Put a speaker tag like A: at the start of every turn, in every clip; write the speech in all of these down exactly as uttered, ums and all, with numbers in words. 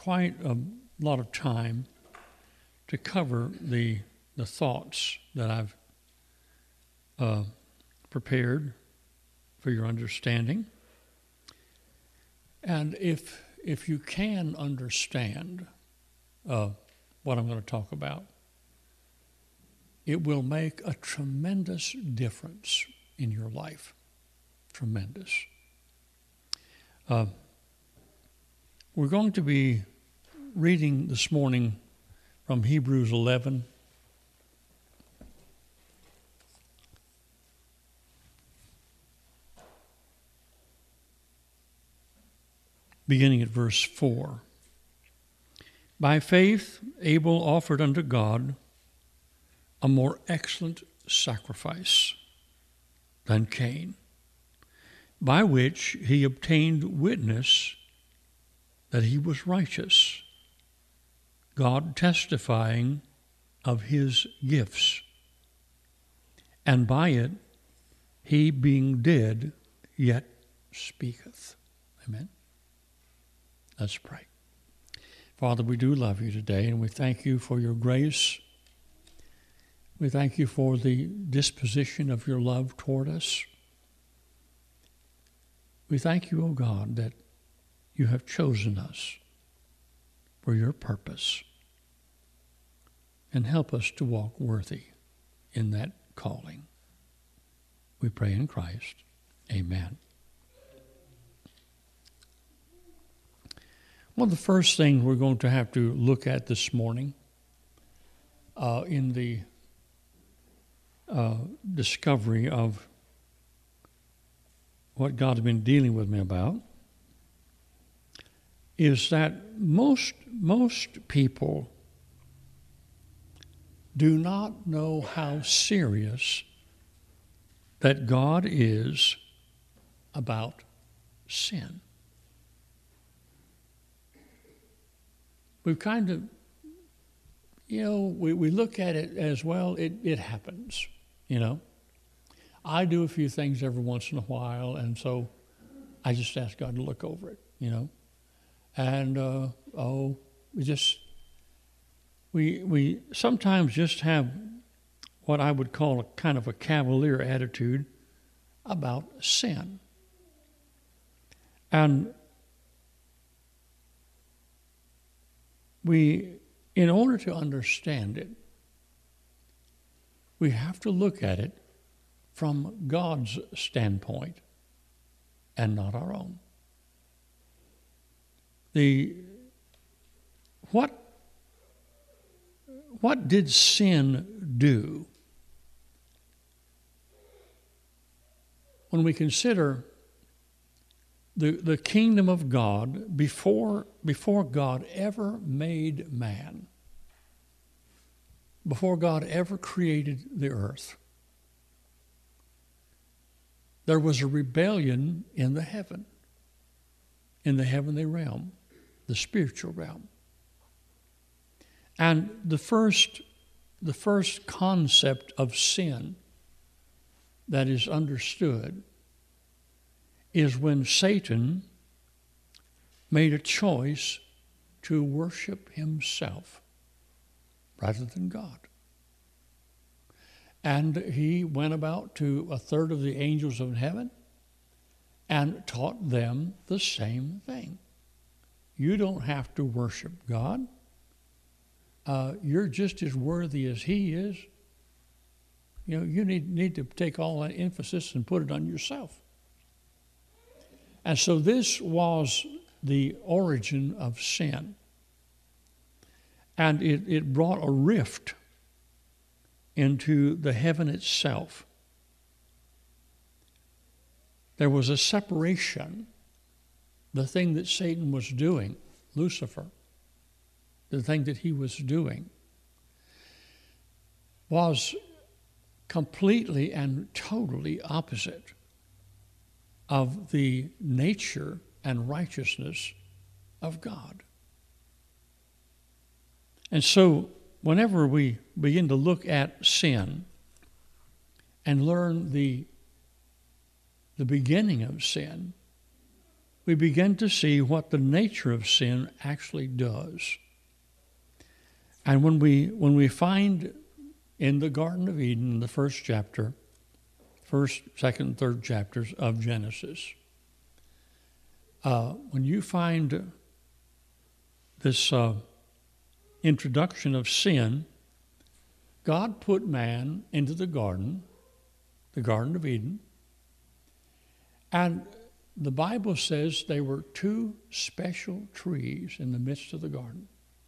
A: quite a lot of time to cover the the thoughts that I've uh, prepared for your understanding. And if if you can understand uh, what I'm going to talk about, it will make a tremendous difference in your life. Tremendous. Uh, we're going to be reading this morning from Hebrews eleven. Beginning at verse four. By faith, Abel offered unto God a more excellent sacrifice than Cain, by which he obtained witness that he was righteous, God testifying of his gifts. And by it, he being dead, yet speaketh. Amen. Let's pray. Father, we do love you today, and we thank you for your grace. We thank you for the disposition of your love toward us. We thank you, O God, that you have chosen us for your purpose, and help us to walk worthy in that calling. We pray in Christ. Amen. One of the first things we're going to have to look at this morning uh, in the uh, discovery of what God's been dealing with me about is that most, most people do not know how serious that God is about sin. We've kind of, you know, we, we look at it as, well, it, it happens, you know. I do a few things every once in a while, and so I just ask God to look over it, you know. And, uh, oh, we just, we, we sometimes just have what I would call a kind of a cavalier attitude about sin. And we, in order to understand it, we have to look at it from God's standpoint and not our own. The what what did sin do? When we consider the, the kingdom of God before, before God ever made man, before God ever created the earth, there was a rebellion in the heaven, in the heavenly realm, the spiritual realm. And the first, the first concept of sin that is understood is when Satan made a choice to worship himself rather than God. And he went about to a third of the angels of heaven and taught them the same thing. You don't have to worship God. Uh, you're just as worthy as he is. You know, you need, need to take all that emphasis and put it on yourself. And so this was the origin of sin. And it, it brought a rift into the heaven itself. There was a separation. The thing that Satan was doing, Lucifer, the thing that he was doing, was completely and totally opposite of the nature and righteousness of God. And so whenever we begin to look at sin and learn the, the beginning of sin, we begin to see what the nature of sin actually does. And when we when we find in the Garden of Eden, in the first chapter, first, second, third chapters of Genesis, uh, when you find this uh, introduction of sin, God put man into the garden, the Garden of Eden, and the Bible says there were two special trees in the midst of the garden.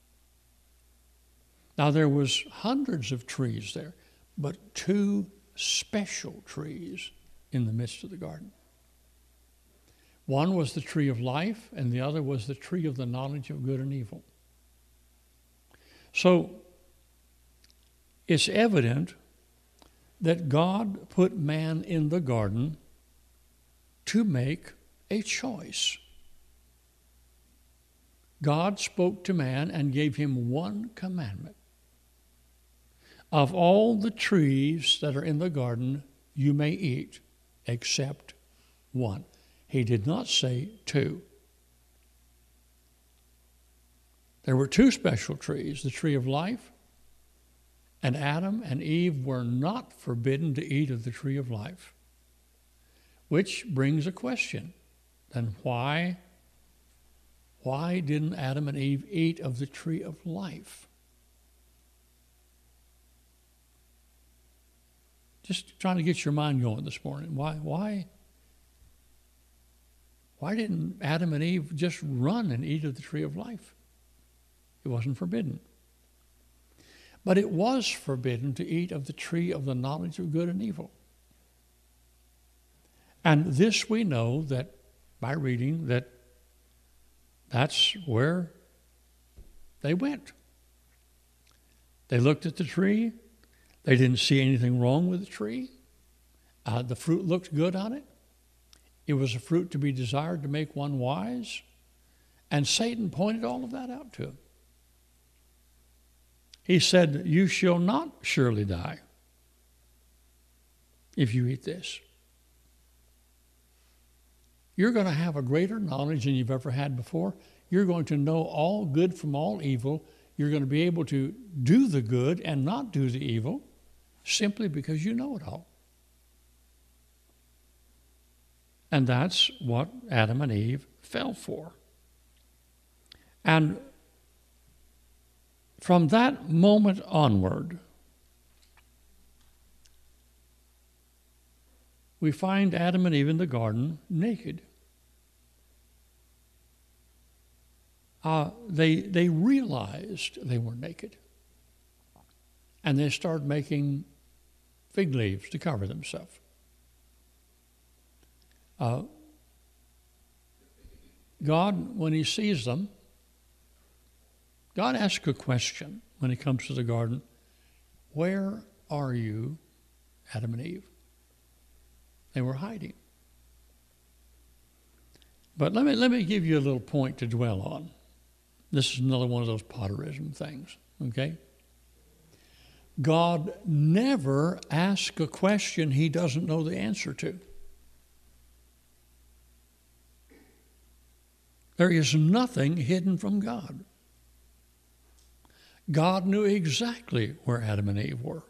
A: Now, there was hundreds of trees there, but two special trees in the midst of the garden. One was the tree of life, and the other was the tree of the knowledge of good and evil. So, it's evident that God put man in the garden to make a choice. God spoke to man and gave him one commandment. Of all the trees that are in the garden, you may eat, except one. He did not say two. There were two special trees, the tree of life, and Adam and Eve were not forbidden to eat of the tree of life. Which brings a question. Then why, why didn't Adam and Eve eat of the tree of life? Just trying to get your mind going this morning. Why, why, why didn't Adam and Eve just run and eat of the tree of life? It wasn't forbidden. But it was forbidden to eat of the tree of the knowledge of good and evil. And this we know that by reading that that's where they went. They looked at the tree. They didn't see anything wrong with the tree. Uh, the fruit looked good on it. It was a fruit to be desired to make one wise. And Satan pointed all of that out to him. He said, "You shall not surely die if you eat this. You're going to have a greater knowledge than you've ever had before. You're going to know all good from all evil. You're going to be able to do the good and not do the evil simply because you know it all." And that's what Adam and Eve fell for. And from that moment onward, we find Adam and Eve in the garden naked. Uh, they, they realized they were naked. And they started making fig leaves to cover themselves. Uh, God, when he sees them, God asks a question when he comes to the garden. Where are you, Adam and Eve? They were hiding. But let me, let me give you a little point to dwell on. This is another one of those Potterism things, okay? God never asks a question he doesn't know the answer to. There is nothing hidden from God. God knew exactly where Adam and Eve were.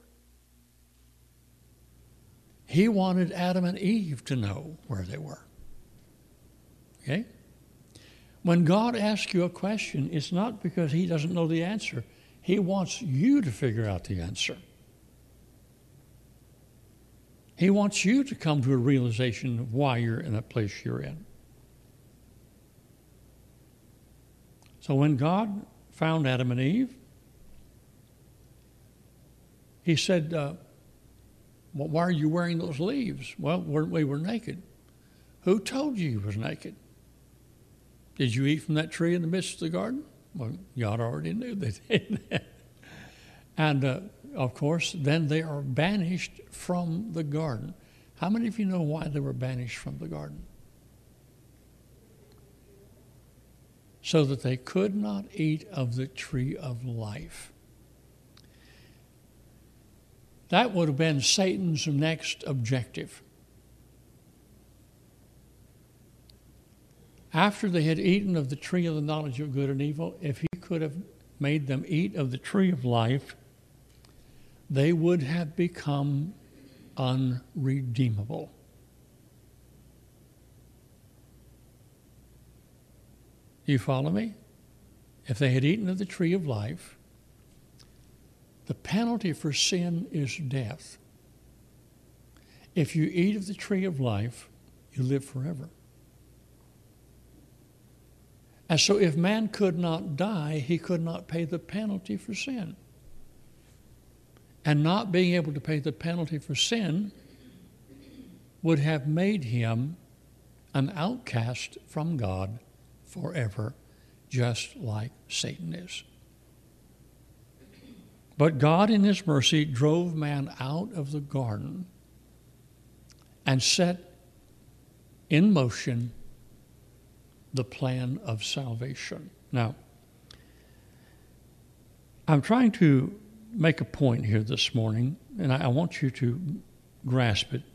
A: He wanted Adam and Eve to know where they were. Okay? When God asks you a question, it's not because he doesn't know the answer. He wants you to figure out the answer. He wants you to come to a realization of why you're in that place you're in. So when God found Adam and Eve, he said, uh, well, why are you wearing those leaves? Well, we're, we were naked. Who told you you was naked? Did you eat from that tree in the midst of the garden? Well, God already knew they did. And, uh, of course, then they are banished from the garden. How many of you know why they were banished from the garden? So that they could not eat of the tree of life. That would have been Satan's next objective. after they had eaten of the tree of the knowledge of good and evil, if he could have made them eat of the tree of life, they would have become unredeemable. You follow me? If they had eaten of the tree of life, the penalty for sin is death. If you eat of the tree of life, you live forever. And so if man could not die, he could not pay the penalty for sin. And not being able to pay the penalty for sin would have made him an outcast from God forever, just like Satan is. But God in his mercy drove man out of the garden and set in motion the plan of salvation. Now, I'm trying to make a point here this morning, and I, I want you to grasp it.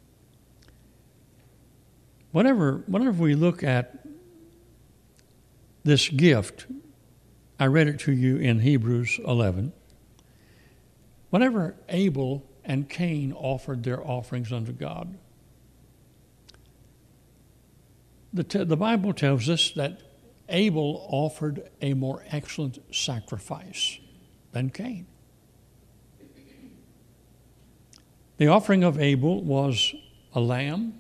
A: Whenever, whenever we look at this gift, I read it to you in Hebrews eleven. Whenever Abel and Cain offered their offerings unto God, the, t- the Bible tells us that Abel offered a more excellent sacrifice than Cain. The offering of Abel was a lamb,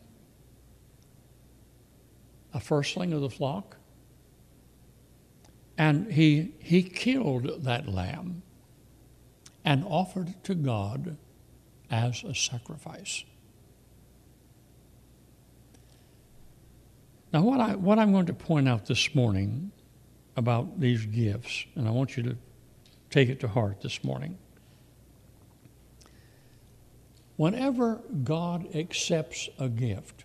A: a firstling of the flock, and he, he killed that lamb and offered it to God as a sacrifice. Now, what, I, what I'm going to point out this morning about these gifts, and I want you to take it to heart this morning. Whenever God accepts a gift,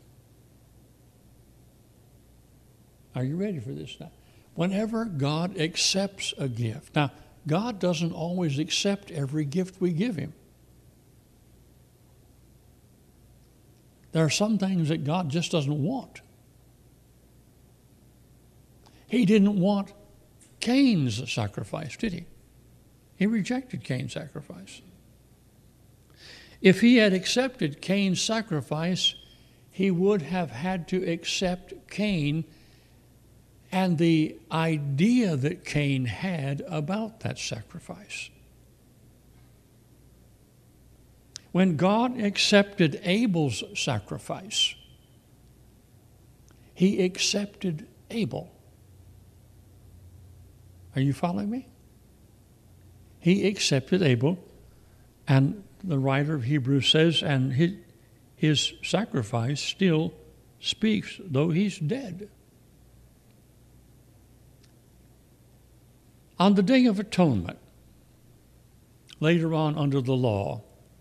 A: are you ready for this now? Whenever God accepts a gift. Now, God doesn't always accept every gift we give him. There are some things that God just doesn't want. He didn't want Cain's sacrifice, did he? He rejected Cain's sacrifice. If he had accepted Cain's sacrifice, he would have had to accept Cain and the idea that Cain had about that sacrifice. When God accepted Abel's sacrifice, he accepted Abel. Are you following me? He accepted Abel, and the writer of Hebrews says, and his, his sacrifice still speaks, though he's dead. On the Day of Atonement, later on under the law,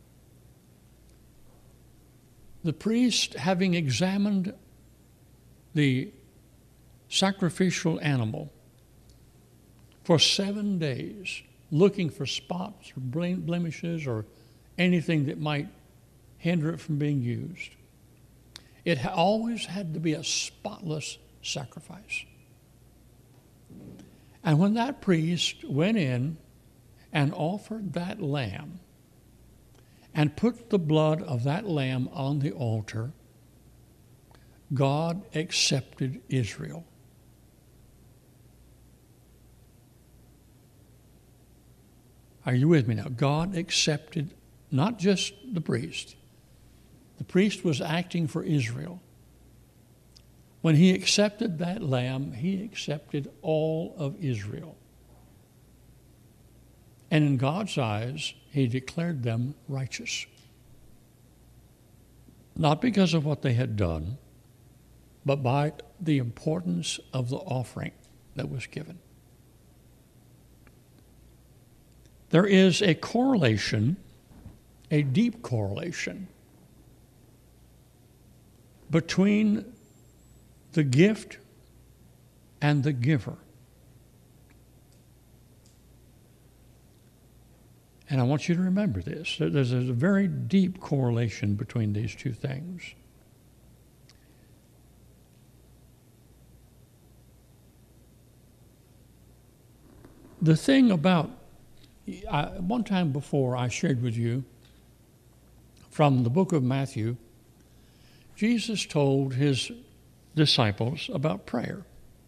A: the priest, having examined the sacrificial animal for seven days, looking for spots or blemishes or anything that might hinder it from being used, it always had to be a spotless sacrifice. And when that priest went in and offered that lamb and put the blood of that lamb on the altar, God accepted Israel. Are you with me now? God accepted not just the priest. The priest was acting for Israel. When he accepted that lamb, he accepted all of Israel. And in God's eyes, he declared them righteous. Not because of what they had done, but by the importance of the offering that was given. There is a correlation, a deep correlation, between the gift and the giver. And I want you to remember this. There's a very deep correlation between these two things. the thing about, I, one time before I shared with you from the book of Matthew, Jesus told his disciples about prayer.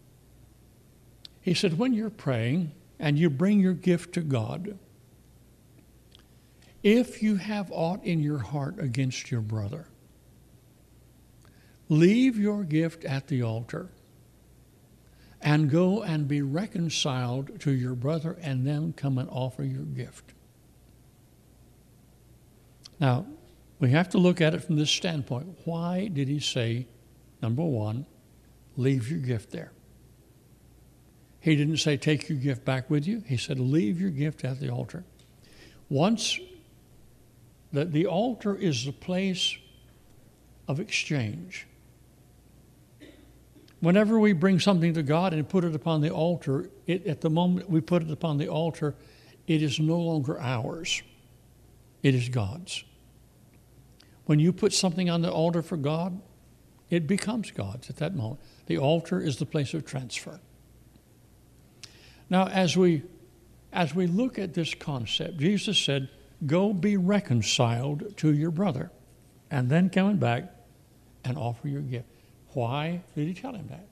A: He said, when you're praying and you bring your gift to God, if you have aught in your heart against your brother, leave your gift at the altar and go and be reconciled to your brother, and then come and offer your gift. Now, we have to look at it from this standpoint. Why did he say, number one, leave your gift there? He didn't say take your gift back with you. He said leave your gift at the altar. Once the, the altar is the place of exchange. Whenever we bring something to God and put it upon the altar, it, at the moment we put it upon the altar, it is no longer ours. It is God's. When you put something on the altar for God, it becomes God's at that moment. The altar is the place of transfer. Now, as we, as we look at this concept, Jesus said, go be reconciled to your brother, and then coming back and offer your gift. Why did he tell him that?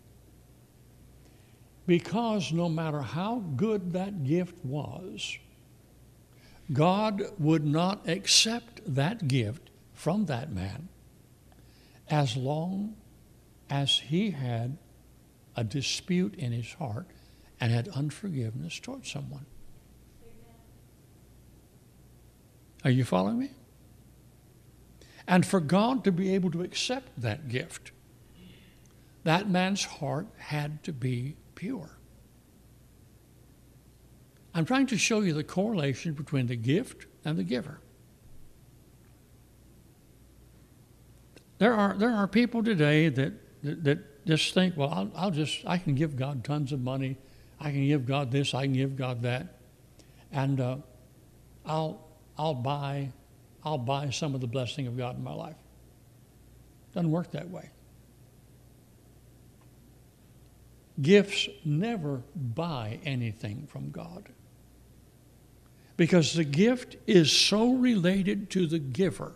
A: Because no matter how good that gift was, God would not accept that gift from that man as long as he had a dispute in his heart and had unforgiveness towards someone. Are you following me? And for God to be able to accept that gift, that man's heart had to be pure. I'm trying to show you the correlation between the gift and the giver. There are there are people today that that, that just think, well, I'll, I'll just I can give God tons of money, I can give God this, I can give God that, and uh, I'll I'll buy I'll buy some of the blessing of God in my life. Doesn't work that way. Gifts never buy anything from God, because the gift is so related to the giver.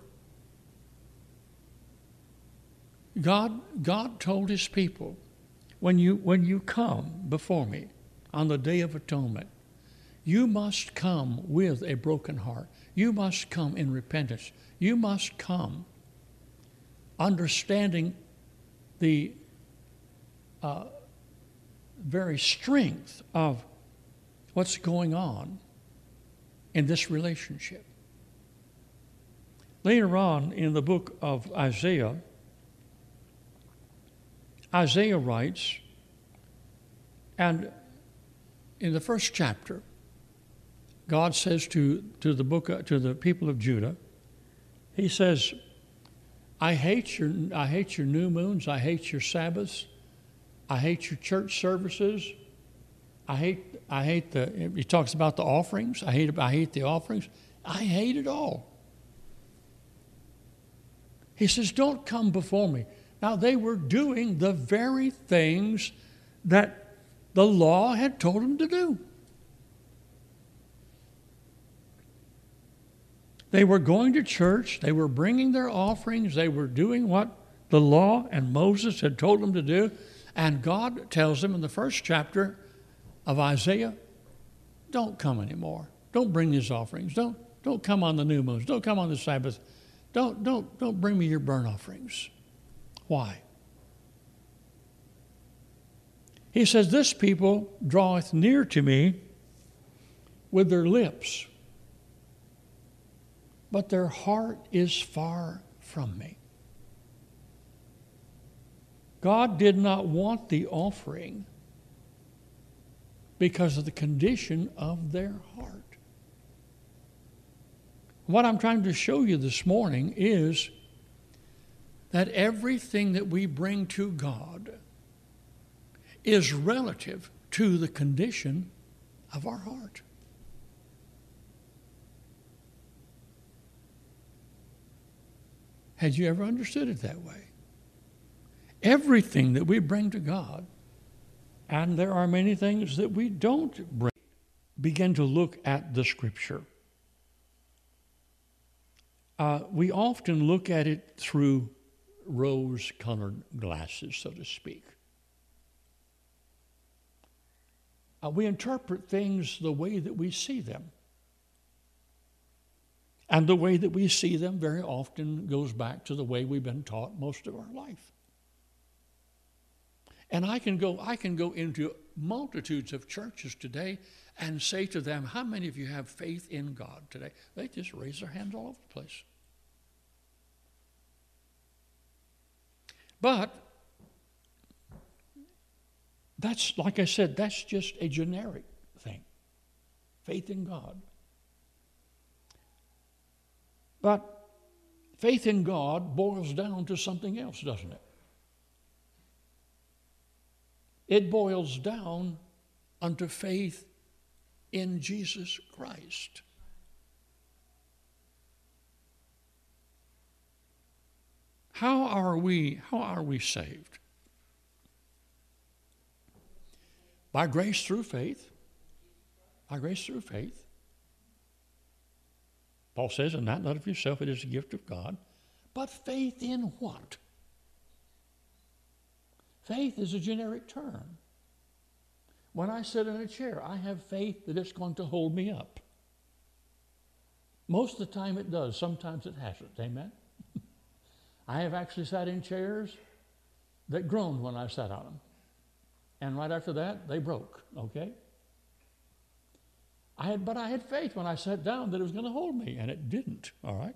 A: God, God told his people, when you, when you come before me on the Day of Atonement, you must come with a broken heart. You must come in repentance. You must come understanding the uh, very strength of what's going on in this relationship. Later on in the book of Isaiah, Isaiah writes, and in the first chapter, God says to, to the book to the people of Judah, he says, I hate your I hate your new moons, I hate your Sabbaths, I hate your church services. I hate, I hate the, he talks about the offerings. I hate, I hate the offerings. I hate it all. He says, don't come before me. Now, they were doing the very things that the law had told them to do. They were going to church. They were bringing their offerings. They were doing what the law and Moses had told them to do. And God tells them in the first chapter of Isaiah, don't come anymore. Don't bring these offerings. Don't, don't come on the new moons. Don't come on the Sabbath. Don't, don't, don't bring me your burnt offerings. Why? He says, this people draweth near to me with their lips, but their heart is far from me. God did not want the offering because of the condition of their heart. What I'm trying to show you this morning is that everything that we bring to God is relative to the condition of our heart. Had you ever understood it that way? Everything that we bring to God, and there are many things that we don't bring. begin to look at the Scripture, uh, we often look at it through rose-colored glasses, so to speak. Uh, we interpret things the way that we see them. And the way that we see them very often goes back to the way we've been taught most of our life. And I can go, I can go into multitudes of churches today and say to them, how many of you have faith in God today? They just raise their hands all over the place. But that's, like I said, that's just a generic thing. Faith in God. But faith in God boils down to something else, doesn't it? It boils down unto faith in Jesus Christ. How are we, how are we saved? By grace through faith. By grace through faith. Paul says, and that not of yourself, it is a gift of God. But faith in what? Faith is a generic term. When I sit in a chair, I have faith that it's going to hold me up. Most of the time it does. Sometimes it hasn't. Amen? I have actually sat in chairs that groaned when I sat on them. And right after that, they broke. Okay? I had, but I had faith when I sat down that it was going to hold me, and it didn't. All right?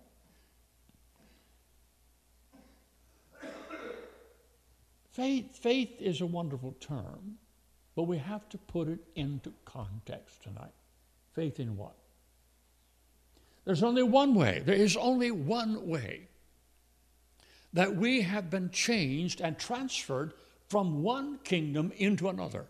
A: Faith, faith is a wonderful term, but we have to put it into context tonight. Faith in what? There's only one way. There is only one way that we have been changed and transferred from one kingdom into another.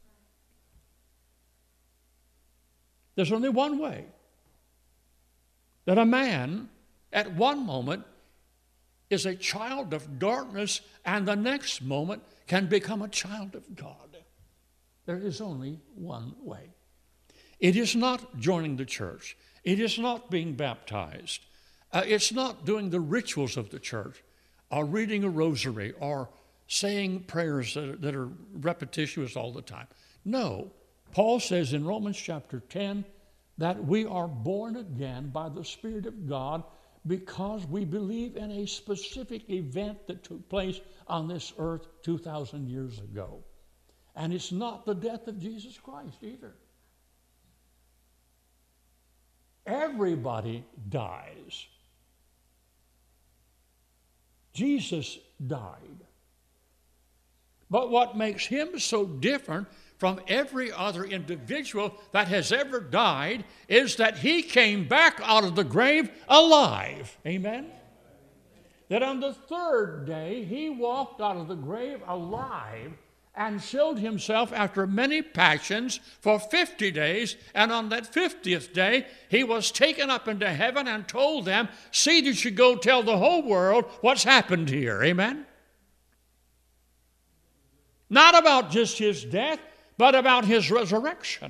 A: There's only one way that a man at one moment is a child of darkness and the next moment can become a child of God. There is only one way. It is not joining the church. It is not being baptized. Uh, it's not doing the rituals of the church or reading a rosary or saying prayers that are, that are repetitious all the time. No. Paul says in Romans chapter ten that we are born again by the Spirit of God because we believe in a specific event that took place on this earth two thousand years ago. And it's not the death of Jesus Christ either. Everybody dies. Jesus died. But what makes him so different from every other individual that has ever died is that he came back out of the grave alive. Amen? That on the third day he walked out of the grave alive and showed himself after many passions for fifty days, and on that fiftieth day he was taken up into heaven and told them, see that you go tell the whole world what's happened here. Amen? Not about just his death, but about his resurrection.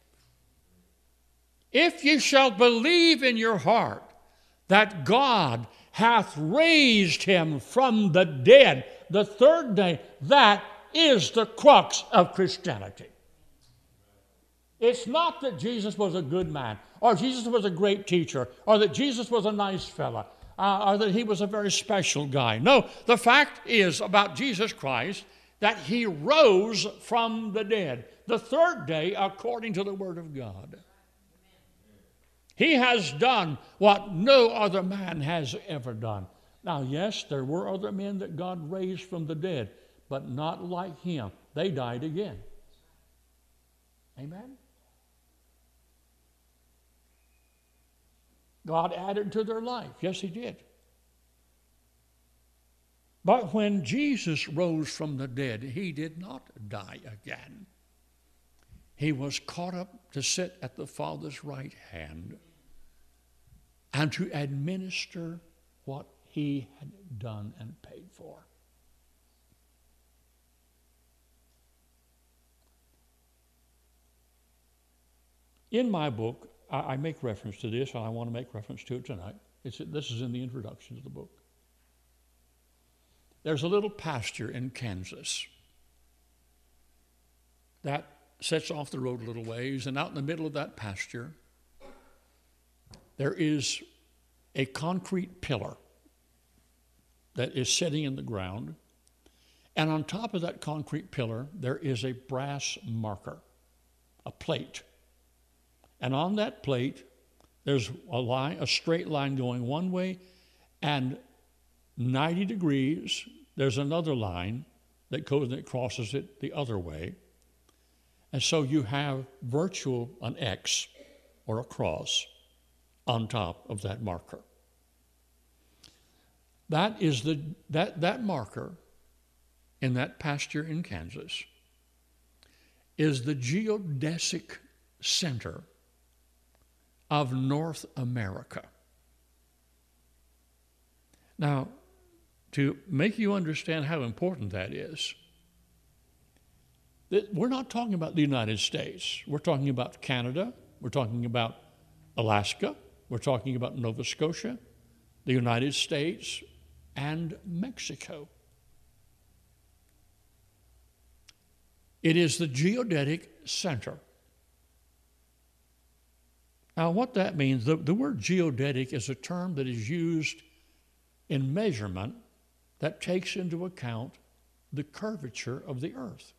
A: If you shall believe in your heart that God hath raised him from the dead the third day, that is the crux of Christianity. It's not that Jesus was a good man, or Jesus was a great teacher, or that Jesus was a nice fella, uh, or that he was a very special guy. No, the fact is about Jesus Christ that he rose from the dead the third day according to the Word of God. He has done what no other man has ever done. Now, yes, there were other men that God raised from the dead, but not like him. They died again. Amen? God added to their life. Yes, he did. But when Jesus rose from the dead, he did not die again. He was caught up to sit at the Father's right hand and to administer what he had done and paid for. In my book, I, I make reference to this, and I want to make reference to it tonight. It's, this is in the introduction to the book. There's a little pasture in Kansas that sets off the road a little ways, and out in the middle of that pasture, there is a concrete pillar that is sitting in the ground, and on top of that concrete pillar, there is a brass marker, a plate. And on that plate, there's a line, a straight line going one way, and ninety degrees, there's another line that goes that crosses it the other way. And so you have virtual an X or a cross on top of that marker. That is the that that marker in that pasture in Kansas is the geodesic center of North America. Now, to make you understand how important that is, that we're not talking about the United States. We're talking about Canada. We're talking about Alaska. We're talking about Nova Scotia, the United States, and Mexico. It is the geodetic center. Now, what that means, the, the word geodetic is a term that is used in measurement that takes into account the curvature of the earth.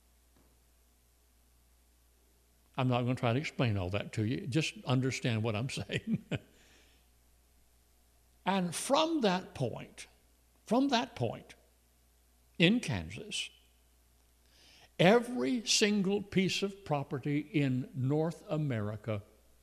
A: I'm not going to try to explain all that to you. Just understand what I'm saying. And from that point, from that point in Kansas, every single piece of property in North America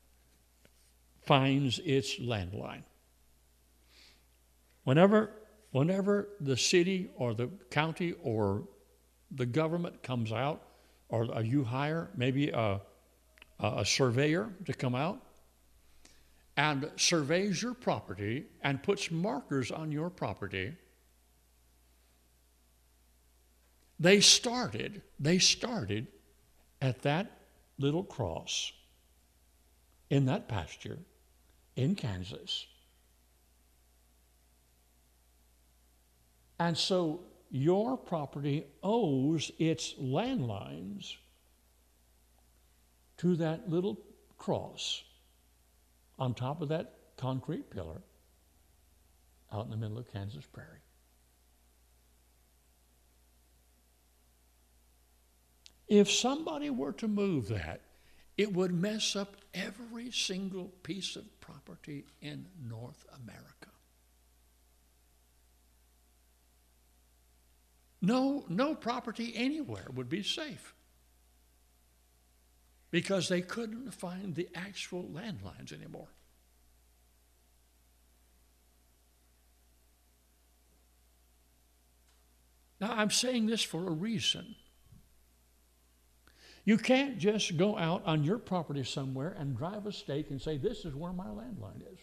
A: finds its landline. Whenever, whenever the city or the county or the government comes out, or you hire maybe a, a surveyor to come out and surveys your property and puts markers on your property, they started, they started at that little cross in that pasture in Kansas. And so your property owes its landlines to that little cross on top of that concrete pillar out in the middle of Kansas prairie. If somebody were to move that, it would mess up every single piece of property in North America. No, no property anywhere would be safe because they couldn't find the actual landlines anymore. Now, I'm saying this for a reason. You can't just go out on your property somewhere and drive a stake and say, this is where my landline is.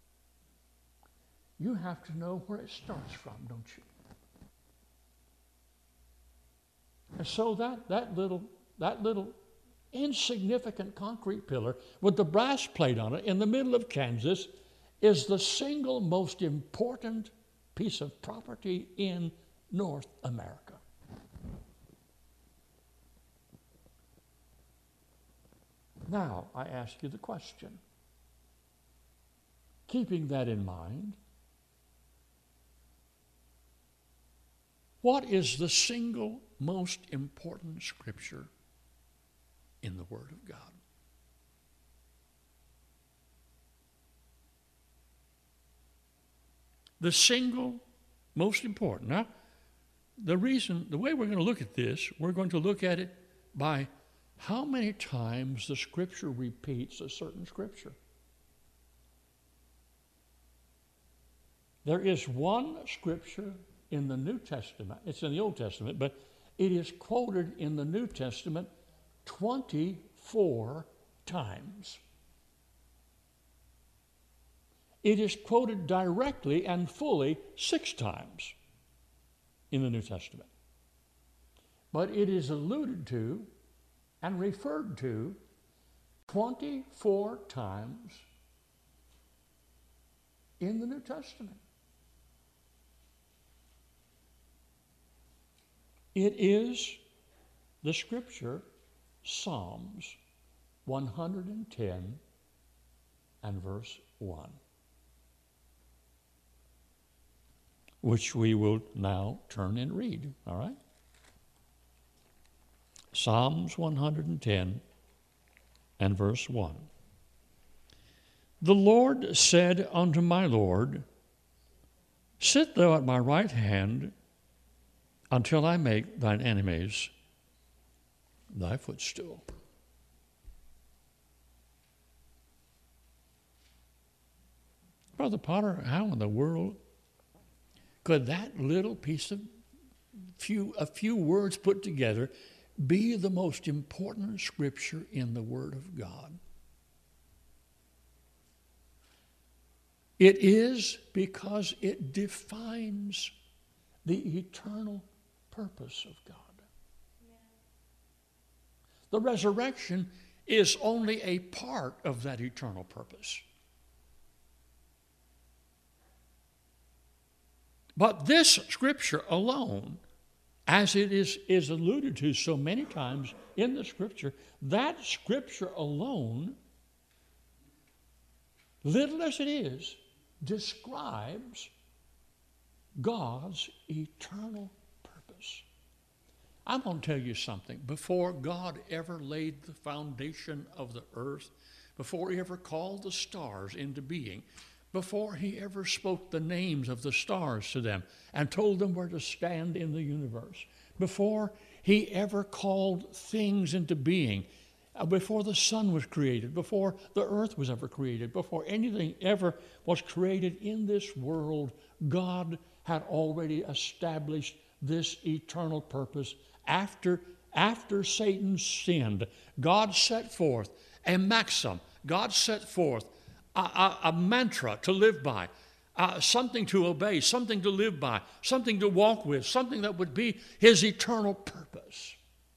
A: You have to know where it starts from, don't you? And so that, that little, that little insignificant concrete pillar with the brass plate on it in the middle of Kansas is the single most important piece of property in North America. Now, I ask you the question, keeping that in mind, what is the single most important scripture in the Word of God? The single most important. Now, the reason, the way we're going to look at this, we're going to look at it by how many times the Scripture repeats a certain Scripture. There is one Scripture in the New Testament, it's in the Old Testament, but it is quoted in the New Testament twenty-four times. It is quoted directly and fully six times in the New Testament. But it is alluded to and referred to twenty-four times in the New Testament. It is the scripture, Psalms one hundred ten and verse one, which we will now turn and read, all right? Psalms one hundred ten and verse one. The Lord said unto my Lord, sit thou at my right hand until I make thine enemies thy footstool. Brother Potter, how in the world could that little piece of few, a few words put together be the most important scripture in the Word of God? It is because it defines the eternal purpose of God. Yeah. The resurrection is only a part of that eternal purpose. But this scripture alone, as it is, is alluded to so many times in the scripture, that scripture alone, little as it is, describes God's eternal purpose. I'm going to tell you something. Before God ever laid the foundation of the earth, before he ever called the stars into being, before he ever spoke the names of the stars to them and told them where to stand in the universe, before he ever called things into being, uh, before the sun was created, before the earth was ever created, before anything ever was created in this world, God had already established this eternal purpose. After, after Satan sinned, God set forth a maxim. God set forth a, a, a mantra to live by, uh, something to obey, something to live by, something to walk with, something that would be his eternal purpose.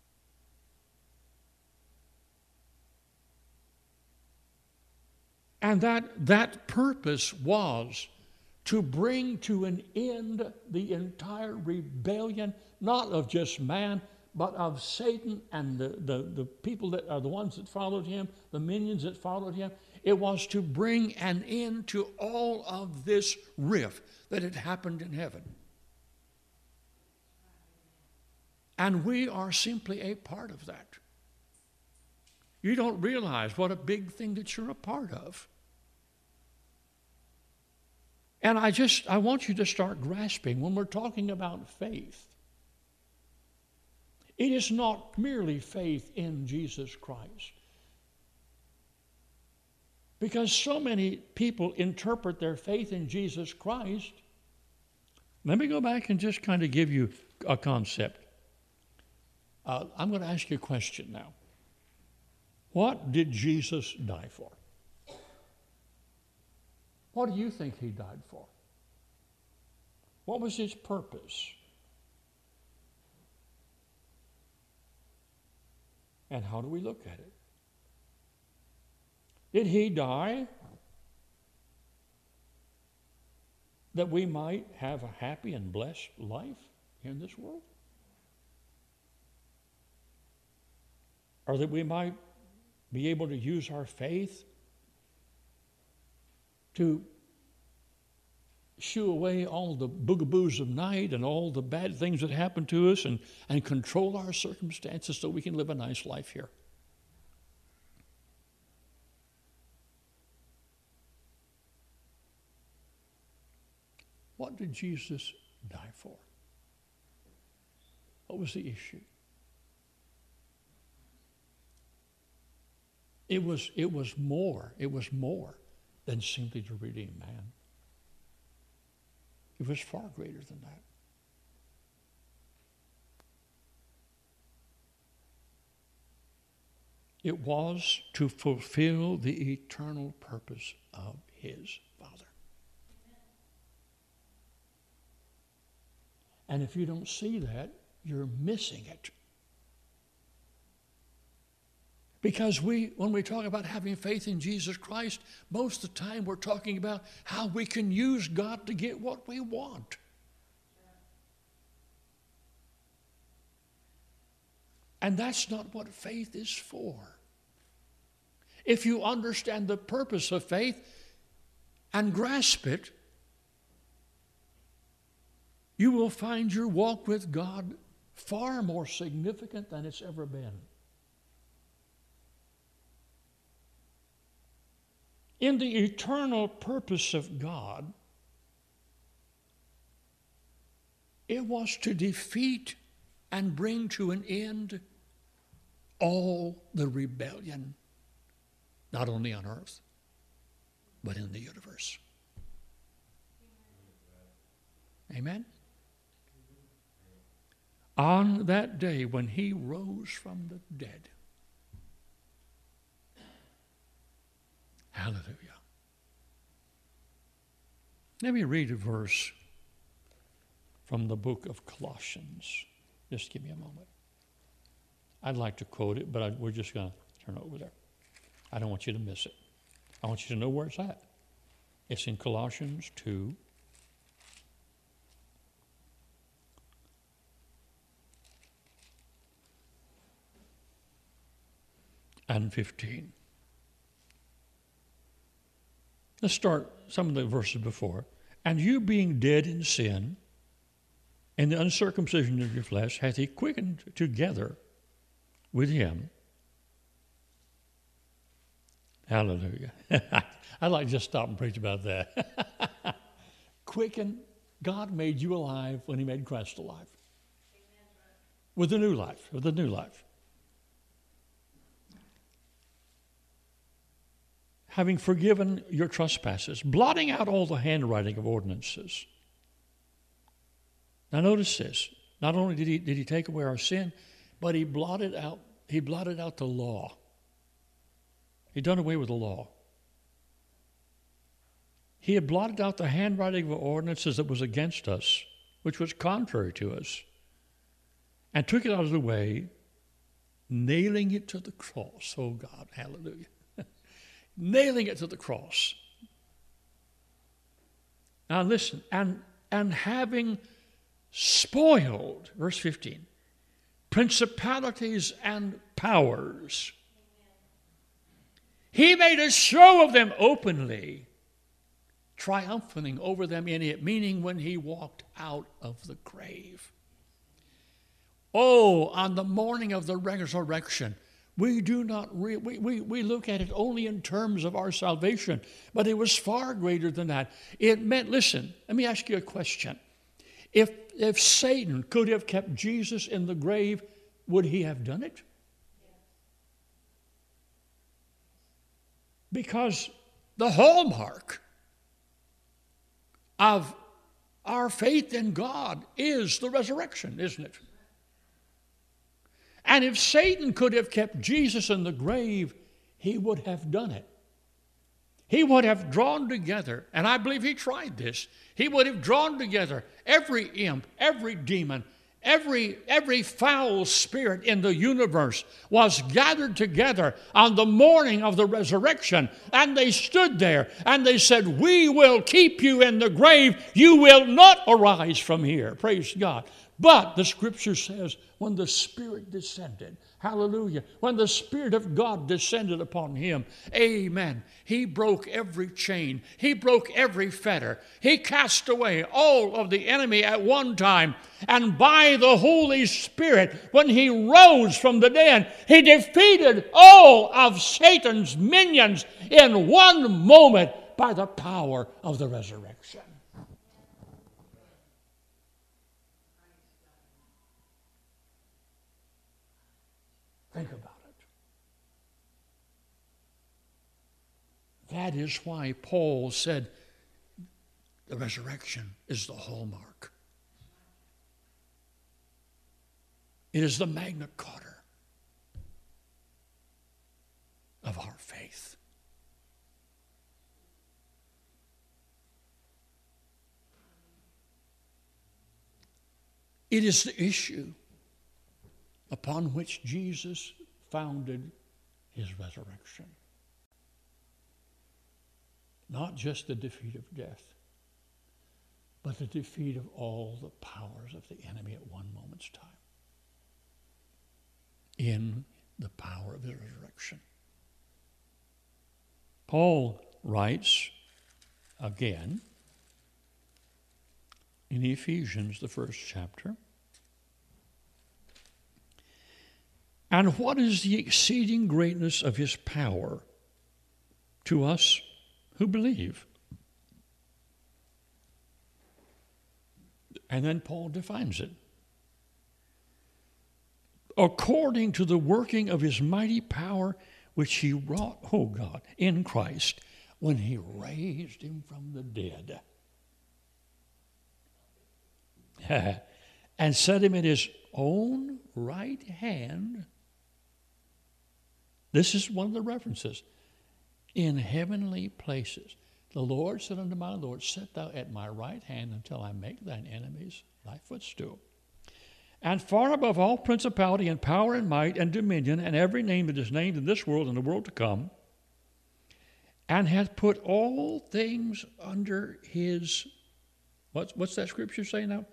A: And that, that purpose was to bring to an end the entire rebellion, not of just man, but of Satan and the, the, the people that are the ones that followed him, the minions that followed him. It was to bring an end to all of this rift that had happened in heaven. And we are simply a part of that. You don't realize what a big thing that you're a part of. And I just, I want you to start grasping when we're talking about faith. It is not merely faith in Jesus Christ. Because so many people interpret their faith in Jesus Christ. Let me go back and just kind of give you a concept. Uh, I'm going to ask you a question now. What did Jesus die for? What do you think he died for? What was his purpose? And how do we look at it? Did he die that we might have a happy and blessed life in this world? Or that we might be able to use our faith to shoo away all the boogaboos of night and all the bad things that happen to us and, and control our circumstances so we can live a nice life here? What did Jesus die for? What was the issue? It was, it was more, it was more than simply to redeem man. It was far greater than that. It was to fulfill the eternal purpose of his Father. And if you don't see that, you're missing it. Because we, when we talk about having faith in Jesus Christ, most of the time we're talking about how we can use God to get what we want. And that's not what faith is for. If you understand the purpose of faith and grasp it, you will find your walk with God far more significant than it's ever been. In the eternal purpose of God, it was to defeat and bring to an end all the rebellion, not only on earth, but in the universe. Amen? On that day when he rose from the dead, hallelujah. Let me read a verse from the book of Colossians. Just give me a moment. I'd like to quote it, but I, we're just going to turn it over there. I don't want you to miss it. I want you to know where it's at. It's in Colossians two. And fifteen. Let's start some of the verses before. And you being dead in sin, and the uncircumcision of your flesh, hath he quickened together with him. Hallelujah. I'd like to just stop and preach about that. Quicken. God made you alive when he made Christ alive. With a new life. With a new life. Having forgiven your trespasses, blotting out all the handwriting of ordinances. Now notice this. Not only did he, did he take away our sin, but he blotted out, he blotted out the law. He done away with the law. He had blotted out the handwriting of ordinances that was against us, which was contrary to us, and took it out of the way, nailing it to the cross. Oh God, hallelujah. Nailing it to the cross. Now listen, and, and having spoiled, verse fifteen, principalities and powers. He made a show of them openly, triumphing over them in it, meaning when he walked out of the grave. Oh, on the morning of the resurrection, we do not, re- we, we, we look at it only in terms of our salvation, but it was far greater than that. It meant, listen, let me ask you a question. If, if Satan could have kept Jesus in the grave, would he have done it? Because the hallmark of our faith in God is the resurrection, isn't it? And if Satan could have kept Jesus in the grave, he would have done it. He would have drawn together, and I believe he tried this, he would have drawn together every imp, every demon, every, every foul spirit in the universe was gathered together on the morning of the resurrection, and they stood there, and they said, we will keep you in the grave. You will not arise from here. Praise God. But the scripture says when the Spirit descended, hallelujah, when the Spirit of God descended upon him, amen, he broke every chain. He broke every fetter. He cast away all of the enemy at one time. And by the Holy Spirit, when he rose from the dead, he defeated all of Satan's minions in one moment by the power of the resurrection. Think about it. That is why Paul said the resurrection is the hallmark. It is the Magna Carta of our faith. It is the issue upon which Jesus founded his resurrection. Not just the defeat of death, but the defeat of all the powers of the enemy at one moment's time. In the power of the resurrection. Paul writes again in Ephesians, the first chapter, and what is the exceeding greatness of his power to us who believe? And then Paul defines it. According to the working of his mighty power, which he wrought, oh God, in Christ, when he raised him from the dead. And set him at his own right hand. This is one of the references. In heavenly places. The Lord said unto my Lord, sit thou at my right hand until I make thine enemies thy footstool. And far above all principality and power and might and dominion and every name that is named in this world and the world to come, and hath put all things under his, what's, what's that scripture say now?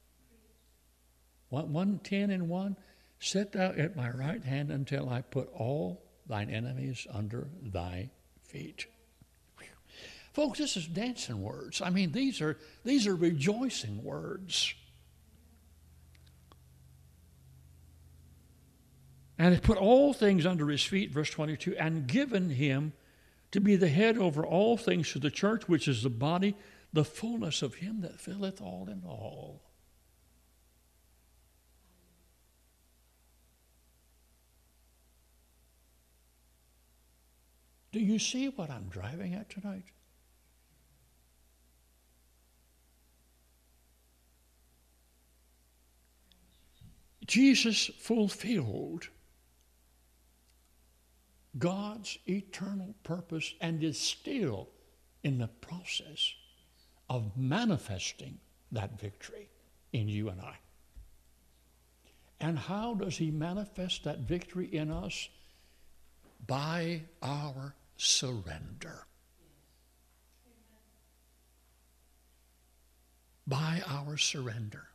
A: One, one ten and one. Sit thou at my right hand until I put all thine enemies under thy feet. Whew. Folks, this is dancing words. I mean, these are these are rejoicing words. And hath put all things under his feet, verse twenty-two, and given him to be the head over all things to the church, which is the body, the fullness of him that filleth all in all. Do you see what I'm driving at tonight? Jesus fulfilled God's eternal purpose and is still in the process of manifesting that victory in you and I. And how does he manifest that victory in us? By our surrender. By our surrender.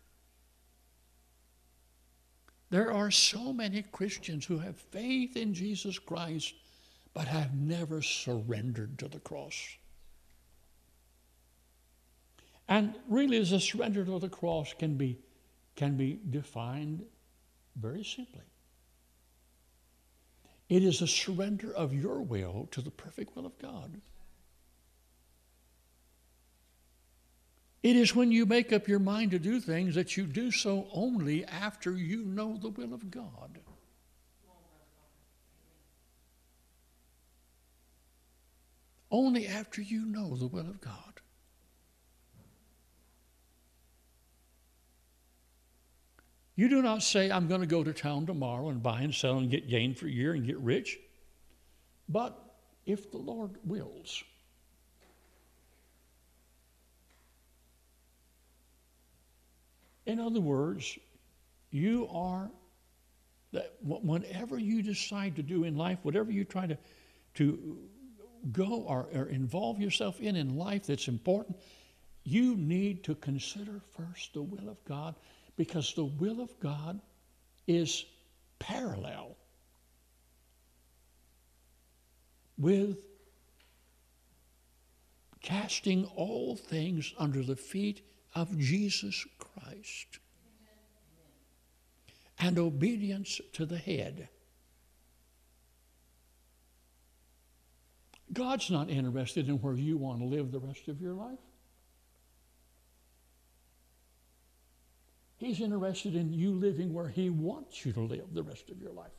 A: There are so many Christians who have faith in Jesus Christ, but have never surrendered to the cross. And really, as a surrender to the cross can be, can be defined very simply. It is a surrender of your will to the perfect will of God. It is when you make up your mind to do things that you do so only after you know the will of God. Only after you know the will of God. You do not say, I'm going to go to town tomorrow and buy and sell and get gain for a year and get rich. But if the Lord wills, in other words, you are, that whenever you decide to do in life, whatever you try to, to go or, or involve yourself in in life that's important, you need to consider first the will of God, because the will of God is parallel with casting all things under the feet of Jesus Christ. And obedience to the head. God's not interested in where you want to live the rest of your life. He's interested in you living where he wants you to live the rest of your life.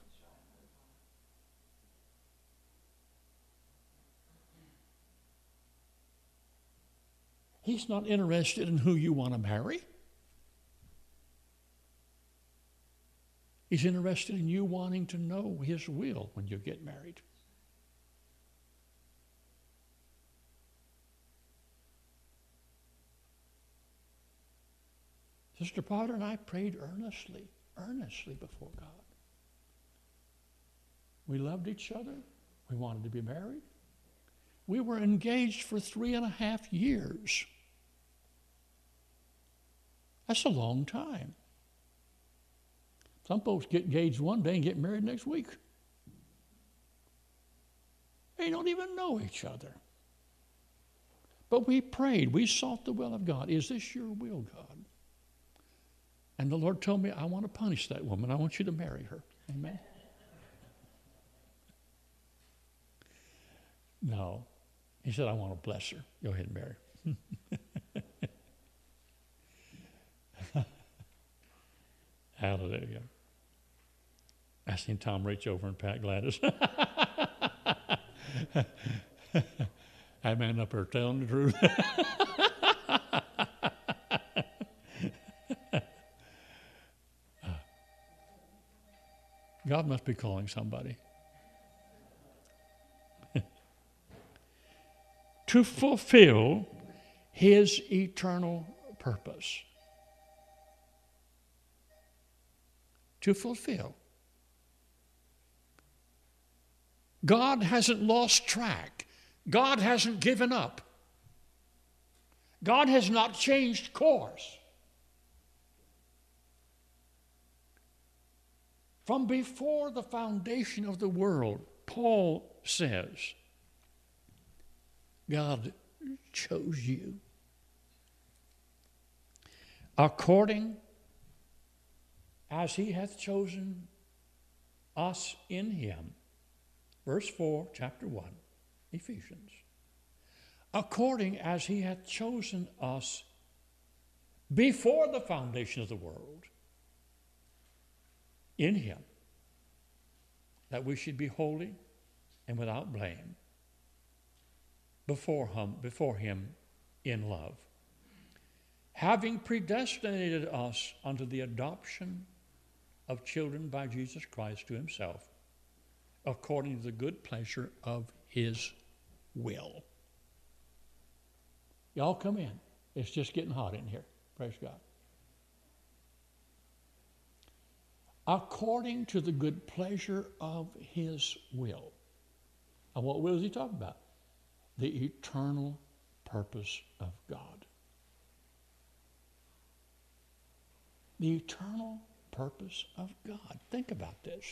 A: He's not interested in who you want to marry. He's interested in you wanting to know his will when you get married. Sister Potter and I prayed earnestly, earnestly before God. We loved each other. We wanted to be married. We were engaged for three and a half years. That's a long time. Some folks get engaged one day and get married next week. They don't even know each other. But we prayed. We sought the will of God. Is this your will, God? And the Lord told me, I want to punish that woman. I want you to marry her. Amen. No. He said, I want to bless her. Go ahead and marry her. Hallelujah. I seen Tom reach over and pat Gladys. That man up there telling the truth. God must be calling somebody. To fulfill his eternal purpose. To fulfill. God hasn't lost track. God hasn't given up. God has not changed course. From before the foundation of the world, Paul says, God chose you according as he hath chosen us in him. Verse four, chapter one, Ephesians. According as he hath chosen us before the foundation of the world in him, that we should be holy and without blame before him, before him in love, having predestinated us unto the adoption of children by Jesus Christ to himself, according to the good pleasure of his will. Y'all come in. It's just getting hot in here. Praise God. According to the good pleasure of his will. And what will is he talking about? The eternal purpose of God. The eternal purpose of God. Think about this.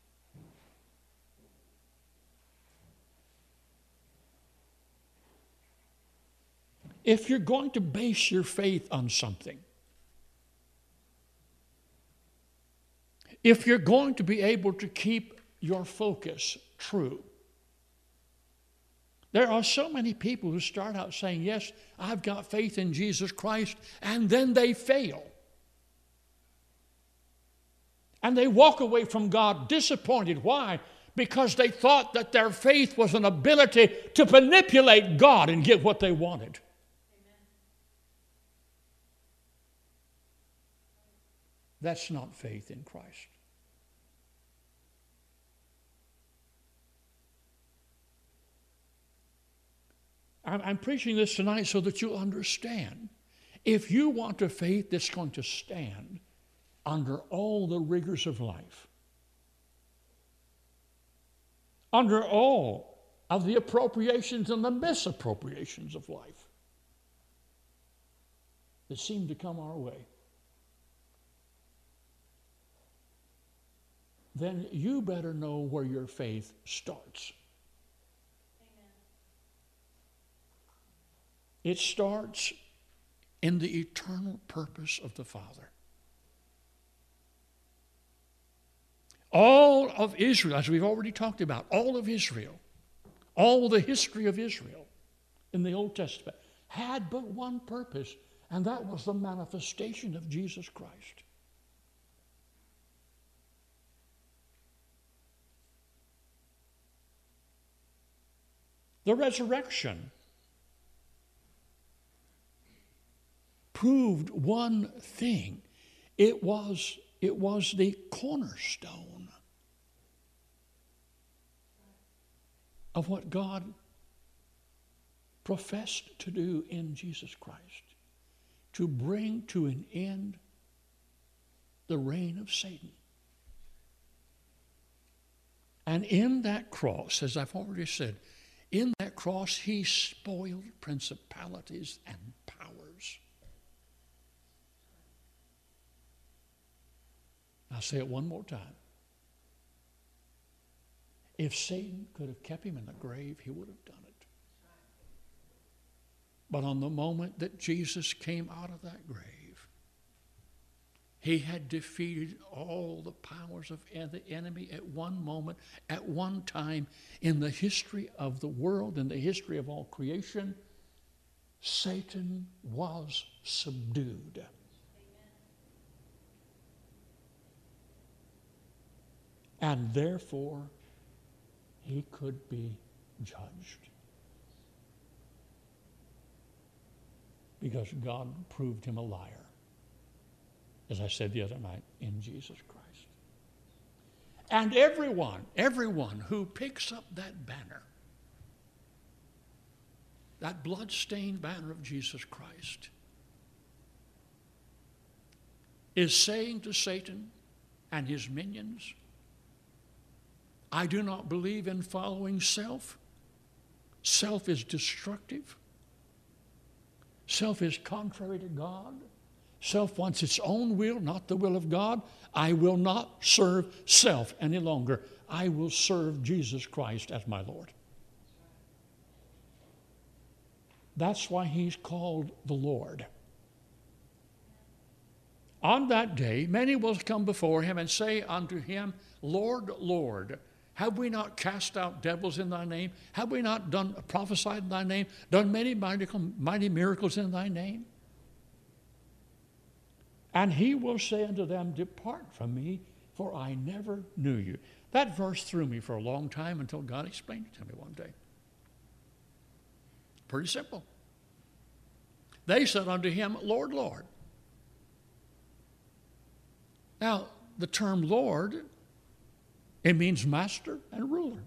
A: If you're going to base your faith on something, if you're going to be able to keep your focus true, there are so many people who start out saying, yes, I've got faith in Jesus Christ, and then they fail. And they walk away from God disappointed. Why? Because they thought that their faith was an ability to manipulate God and get what they wanted. That's not faith in Christ. I'm preaching this tonight so that you'll understand. If you want a faith that's going to stand under all the rigors of life, under all of the appropriations and the misappropriations of life that seem to come our way, then you better know where your faith starts. Amen. It starts in the eternal purpose of the Father. All of Israel, as we've already talked about, all of Israel, all the history of Israel in the Old Testament had but one purpose, and that was the manifestation of Jesus Christ. The resurrection proved one thing. It was, it was the cornerstone of what God professed to do in Jesus Christ, to bring to an end the reign of Satan. And in that cross, as I've already said, in that cross, he spoiled principalities and powers. I'll say it one more time. If Satan could have kept him in the grave, he would have done it. But on the moment that Jesus came out of that grave, he had defeated all the powers of the enemy at one moment, at one time in the history of the world, in the history of all creation. Satan was subdued. Amen. And therefore, he could be judged. Because God proved him a liar, as I said the other night, in Jesus Christ. And everyone, everyone who picks up that banner, that blood-stained banner of Jesus Christ, is saying to Satan and his minions, I do not believe in following self. Self is destructive. Self is contrary to God. Self wants its own will, not the will of God. I will not serve self any longer. I will serve Jesus Christ as my Lord. That's why he's called the Lord. On that day, many will come before him and say unto him, Lord, Lord, have we not cast out devils in thy name? Have we not done prophesied in thy name, done many mighty, mighty miracles in thy name? And he will say unto them, depart from me, for I never knew you. That verse threw me for a long time until God explained it to me one day. Pretty simple. They said unto him, Lord, Lord. Now, the term Lord, it means master and ruler.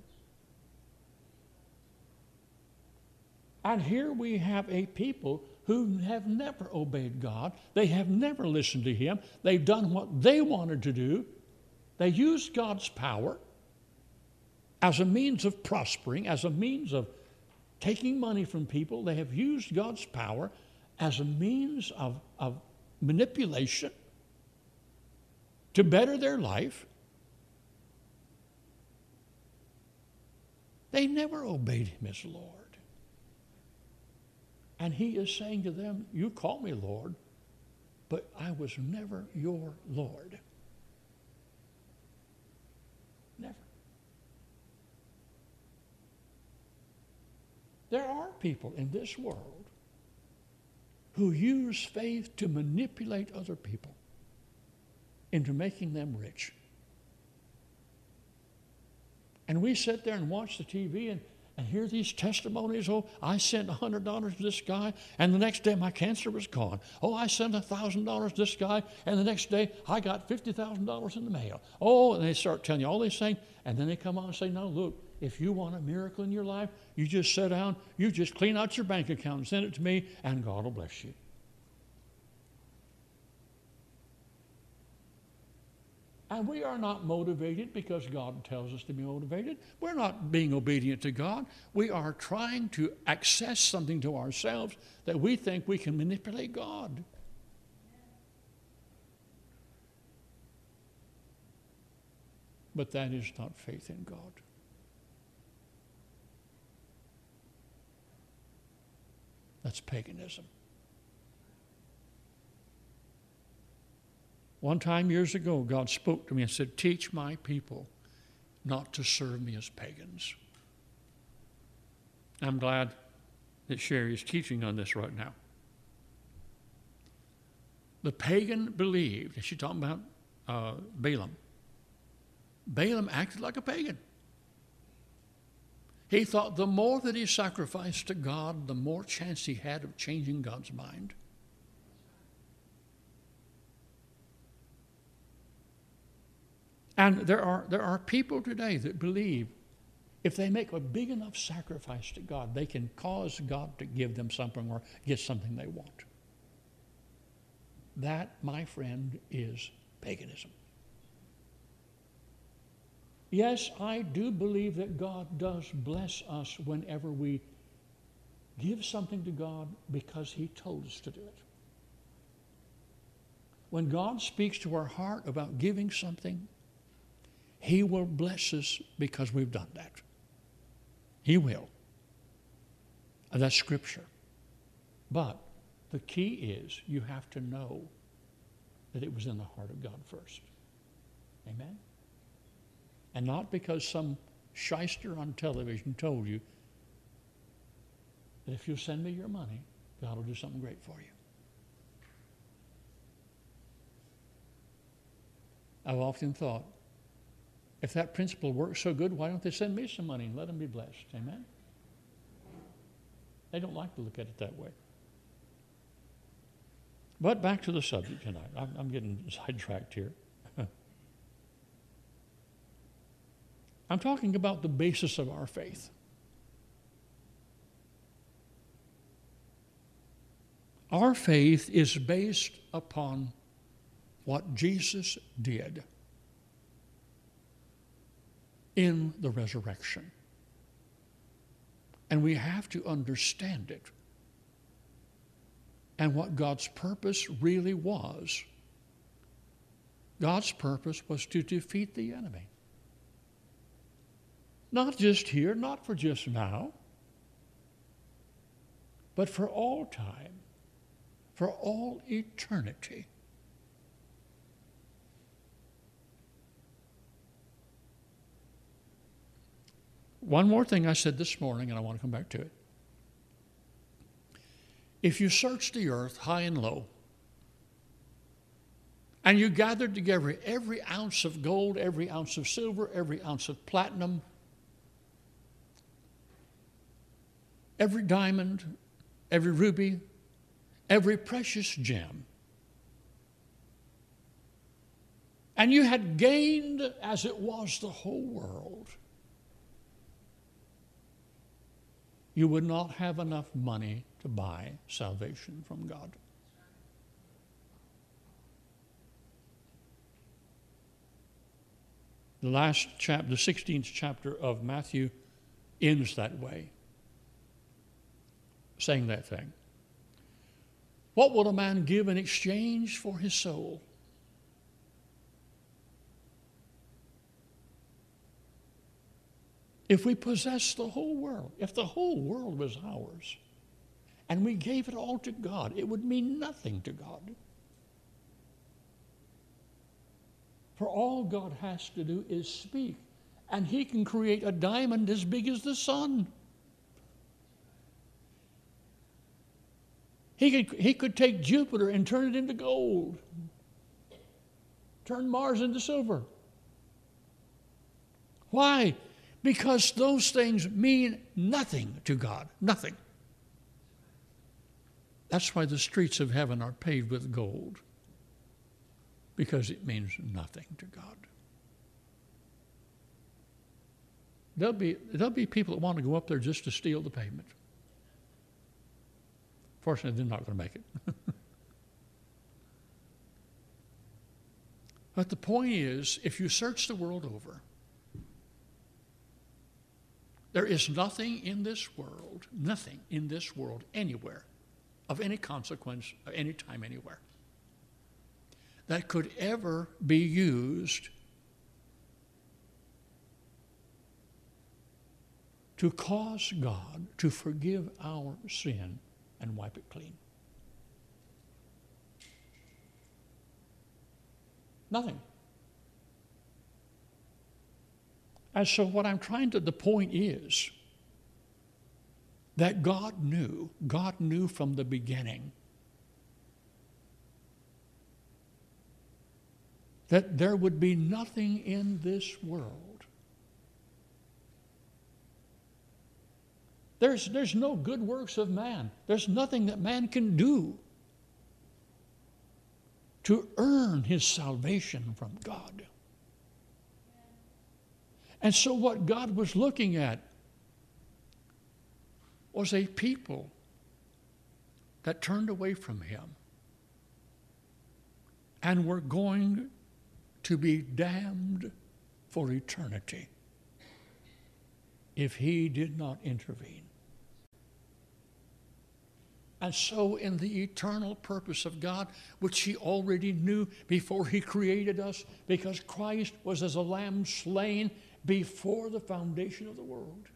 A: And here we have a people who have never obeyed God. They have never listened to him. They've done what they wanted to do. They used God's power as a means of prospering, as a means of taking money from people. They have used God's power as a means of, of manipulation to better their life. They never obeyed him as Lord. And he is saying to them, you call me Lord, but I was never your Lord. Never. There are people in this world who use faith to manipulate other people into making them rich. And we sit there and watch the T V and, and hear these testimonies. Oh, I sent one hundred dollars to this guy, and the next day my cancer was gone. Oh, I sent one thousand dollars to this guy, and the next day I got fifty thousand dollars in the mail. Oh, and they start telling you all these things, and then they come on and say, no, look, if you want a miracle in your life, you just sit down, you just clean out your bank account and send it to me, and God will bless you. And we are not motivated because God tells us to be motivated. We're not being obedient to God. We are trying to access something to ourselves that we think we can manipulate God. But that is not faith in God. That's paganism. One time years ago, God spoke to me and said, teach my people not to serve me as pagans. I'm glad that Sherry is teaching on this right now. The pagan believed, and she's talking about uh, Balaam. Balaam acted like a pagan. He thought the more that he sacrificed to God, the more chance he had of changing God's mind. And there are, there are people today that believe if they make a big enough sacrifice to God, they can cause God to give them something or get something they want. That, my friend, is paganism. Yes, I do believe that God does bless us whenever we give something to God because He told us to do it. When God speaks to our heart about giving something, He will bless us because we've done that. He will. And that's Scripture. But the key is you have to know that it was in the heart of God first. Amen? And not because some shyster on television told you that if you send me your money, God will do something great for you. I've often thought, if that principle works so good, why don't they send me some money and let them be blessed? Amen? They don't like to look at it that way. But back to the subject tonight. I'm, I'm getting sidetracked here. I'm talking about the basis of our faith. Our faith is based upon what Jesus did in the resurrection. And we have to understand it. And what God's purpose really was. God's purpose was to defeat the enemy. Not just here, not for just now, but for all time, for all eternity. One more thing I said this morning, and I want to come back to it. If you search the earth high and low, and you gathered together every ounce of gold, every ounce of silver, every ounce of platinum, every diamond, every ruby, every precious gem, and you had gained, as it was, the whole world, you would not have enough money to buy salvation from God. The last chapter, the sixteenth chapter of Matthew ends that way, saying that thing. What will a man give in exchange for his soul? If we possess the whole world, if the whole world was ours, and we gave it all to God, it would mean nothing to God. For all God has to do is speak, and He can create a diamond as big as the sun. He could, he could take Jupiter and turn it into gold, turn Mars into silver. Why? Because those things mean nothing to God, nothing. That's why the streets of heaven are paved with gold, because it means nothing to God. There'll be, there'll be people that want to go up there just to steal the pavement. Fortunately, they're not going to make it. But the point is, if you search the world over, there is nothing in this world, nothing in this world anywhere of any consequence, any time, anywhere, that could ever be used to cause God to forgive our sin and wipe it clean. Nothing. And so what I'm trying to, the point is that God knew, God knew from the beginning that there would be nothing in this world. There's, there's no good works of man. There's nothing that man can do to earn his salvation from God. And so what God was looking at was a people that turned away from Him and were going to be damned for eternity if he did not intervene. And so in the eternal purpose of God, which he already knew before he created us, because Christ was as a lamb slain before the foundation of the world.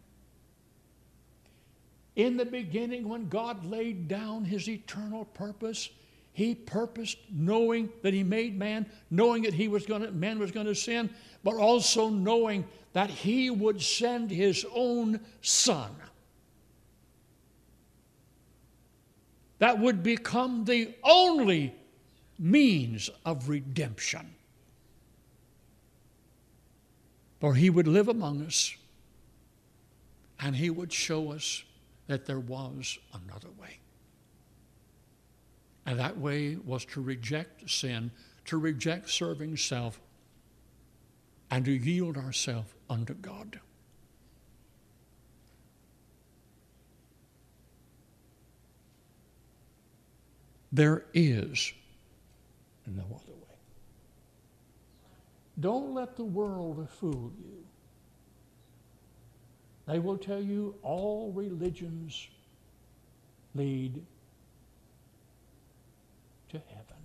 A: In the beginning, when God laid down his eternal purpose, he purposed, knowing that he made man, knowing that he was going to, man was going to sin, but also knowing that he would send his own son that would become the only means of redemption. For he would live among us, and he would show us that there was another way. And that way was to reject sin, to reject serving self, and to yield ourselves unto God. There is no other way. Don't let the world fool you. They will tell you all religions lead to heaven.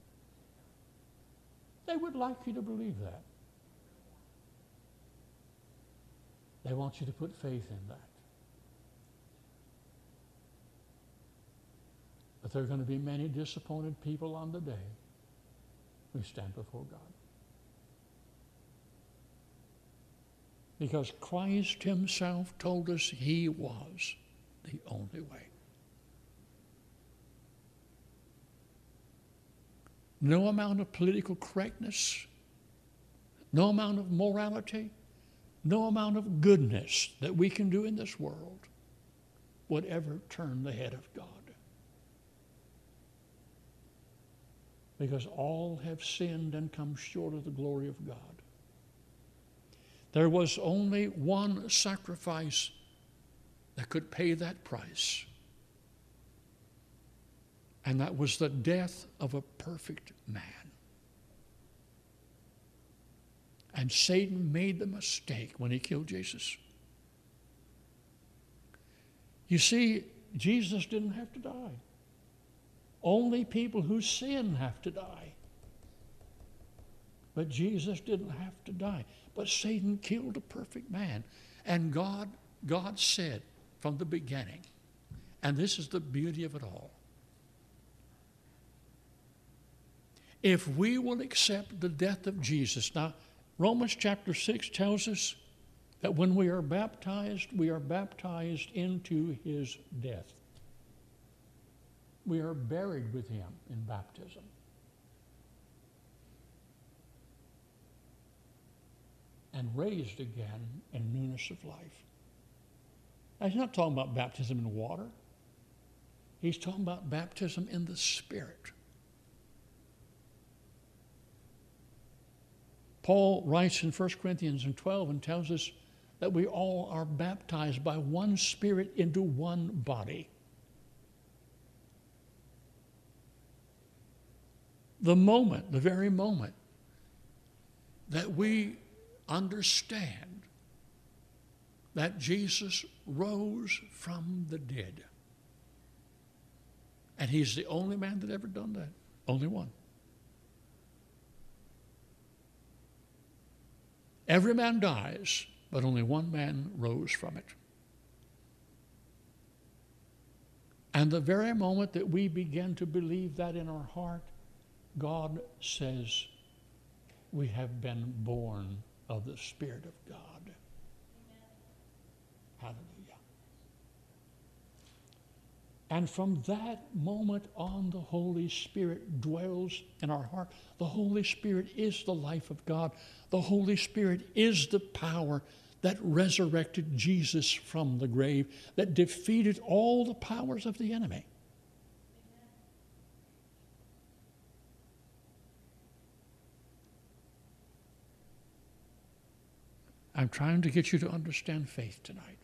A: They would like you to believe that. They want you to put faith in that. But there are going to be many disappointed people on the day who stand before God. Because Christ himself told us he was the only way. No amount of political correctness, no amount of morality, no amount of goodness that we can do in this world would ever turn the head of God. Because all have sinned and come short of the glory of God. There was only one sacrifice that could pay that price, and that was the death of a perfect man. And Satan made the mistake when he killed Jesus. You see, Jesus didn't have to die. Only people who sin have to die. But Jesus didn't have to die. But Satan killed a perfect man. And God, God said from the beginning, and this is the beauty of it all, if we will accept the death of Jesus. Now, Romans chapter six tells us that when we are baptized, we are baptized into his death. We are buried with him in baptism. And raised again in newness of life. Now, he's not talking about baptism in water. He's talking about baptism in the Spirit. Paul writes in First Corinthians twelve and tells us that we all are baptized by one Spirit into one body. The moment, the very moment that we understand that Jesus rose from the dead, and he's the only man that ever done that, only one. Every man dies, but only one man rose from it. And the very moment that we begin to believe that in our heart, God says we have been born of the Spirit of God. Amen. Hallelujah. And from that moment on, the Holy Spirit dwells in our heart. The Holy Spirit is the life of God. The Holy Spirit is the power that resurrected Jesus from the grave, that defeated all the powers of the enemy. I'm trying to get you to understand faith tonight.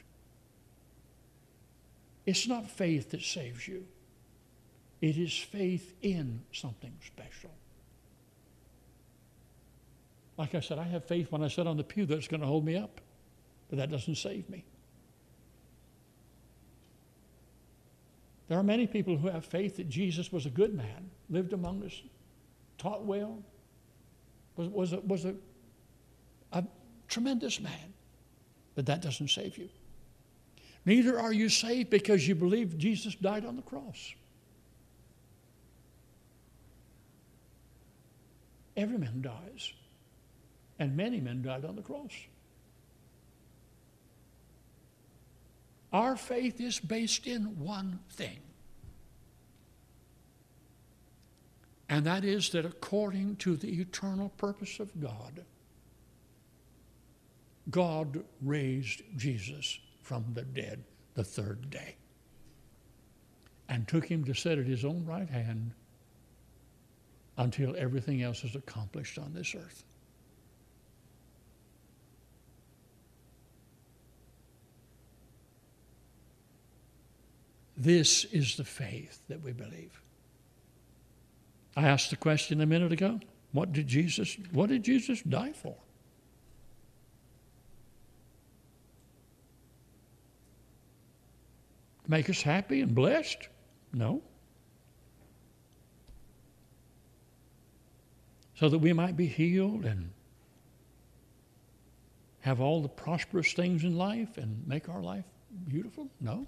A: It's not faith that saves you. It is faith in something special. Like I said, I have faith when I sit on the pew that it's going to hold me up, but that doesn't save me. There are many people who have faith that Jesus was a good man, lived among us, taught well, was, was, a, was a, a tremendous man, but that doesn't save you. Neither are you saved because you believe Jesus died on the cross. Every man dies, and many men died on the cross. Our faith is based in one thing, and that is that according to the eternal purpose of God, God raised Jesus from the dead the third day and took him to sit at his own right hand until everything else is accomplished on this earth. This is the faith that we believe. I asked the question a minute ago, what did Jesus, what did Jesus die for? To make us happy and blessed? No. So that we might be healed and have all the prosperous things in life and make our life beautiful? No.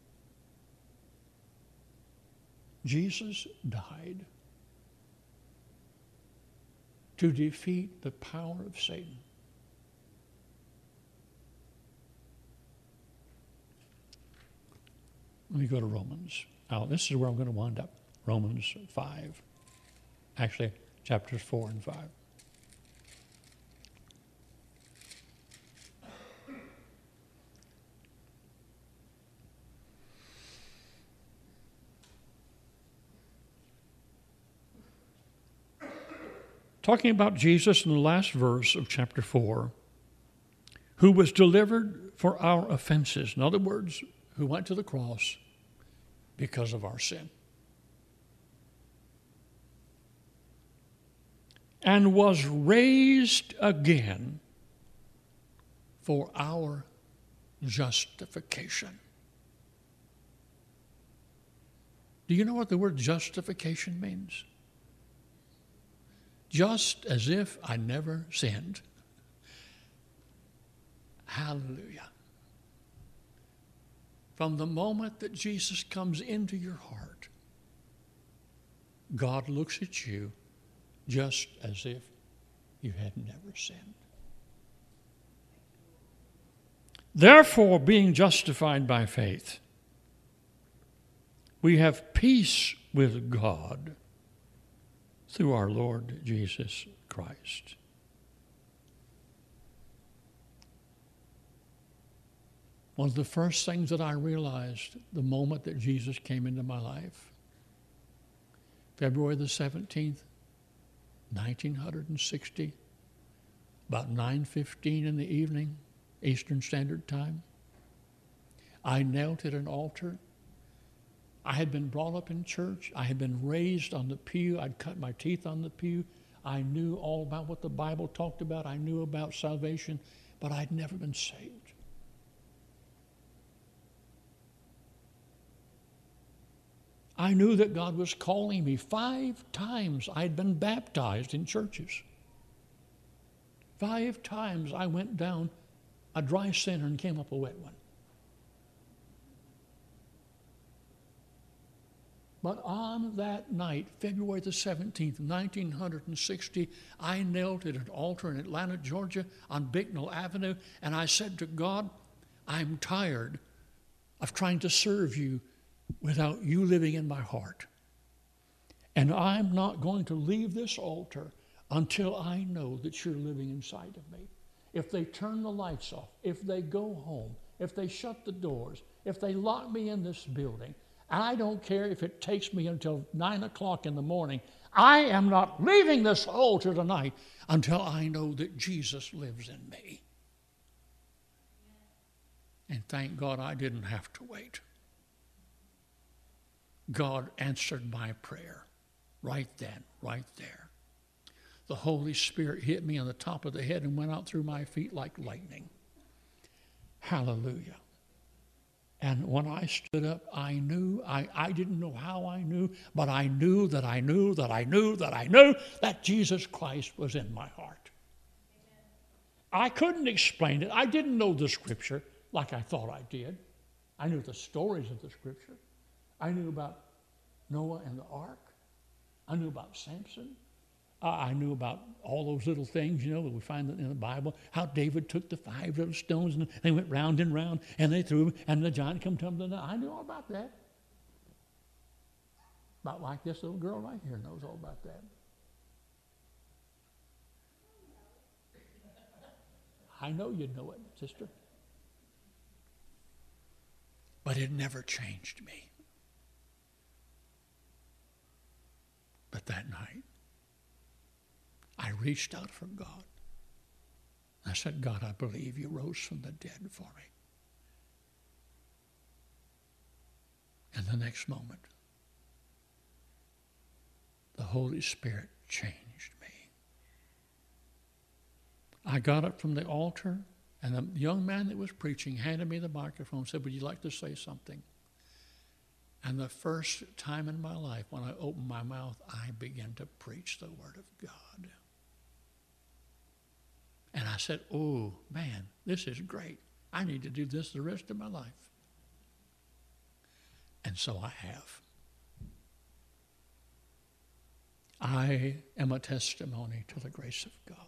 A: Jesus died to defeat the power of Satan. Let me go to Romans. Now, this is where I'm going to wind up. Romans five. Actually, chapters four and five. Talking about Jesus in the last verse of chapter four, who was delivered for our offenses. In other words, who went to the cross because of our sin. And was raised again for our justification. Do you know what the word justification means? Just as if I never sinned. Hallelujah. From the moment that Jesus comes into your heart, God looks at you just as if you had never sinned. Therefore, being justified by faith, we have peace with God through our Lord Jesus Christ. One of the first things that I realized the moment that Jesus came into my life, February the seventeenth, nineteen sixty, about nine fifteen in the evening, Eastern Standard Time, I knelt at an altar. I had been brought up in church. I had been raised on the pew. I'd cut my teeth on the pew. I knew all about what the Bible talked about. I knew about salvation, but I'd never been saved. I knew that God was calling me. Five times I'd been baptized in churches. Five times I went down a dry sinner and came up a wet one. But on that night, February the seventeenth, nineteen sixty, I knelt at an altar in Atlanta, Georgia, on Bicknell Avenue, and I said to God, I'm tired of trying to serve you without you living in my heart. And I'm not going to leave this altar until I know that you're living inside of me. If they turn the lights off, if they go home, if they shut the doors, if they lock me in this building, and I don't care if it takes me until nine o'clock in the morning, I am not leaving this altar tonight until I know that Jesus lives in me. And thank God I didn't have to wait. God answered my prayer right then, right there. the Holy Spirit hit me on the top of the head and went out through my feet like lightning. Hallelujah. And when I stood up, I knew, I, I didn't know how I knew, but I knew that I knew that I knew that I knew that Jesus Christ was in my heart. I couldn't explain it. I didn't know the Scripture like I thought I did. I knew the stories of the Scripture. I knew about Noah and the ark. I knew about Samson. Uh, I knew about all those little things, you know, that we find in the Bible. How David took the five little stones and they went round and round and they threw them and the giant come tumbling down. I knew all about that. About like this little girl right here knows all about that. I know you know it, sister. But it never changed me. But that night, I reached out for God. I said, God, I believe you rose from the dead for me. And the next moment, the Holy Spirit changed me. I got up from the altar, and the young man that was preaching handed me the microphone and said, would you like to say something? And the first time in my life when I opened my mouth, I began to preach the Word of God. And I said, oh, man, this is great. I need to do this the rest of my life. And so I have. I am a testimony to the grace of God.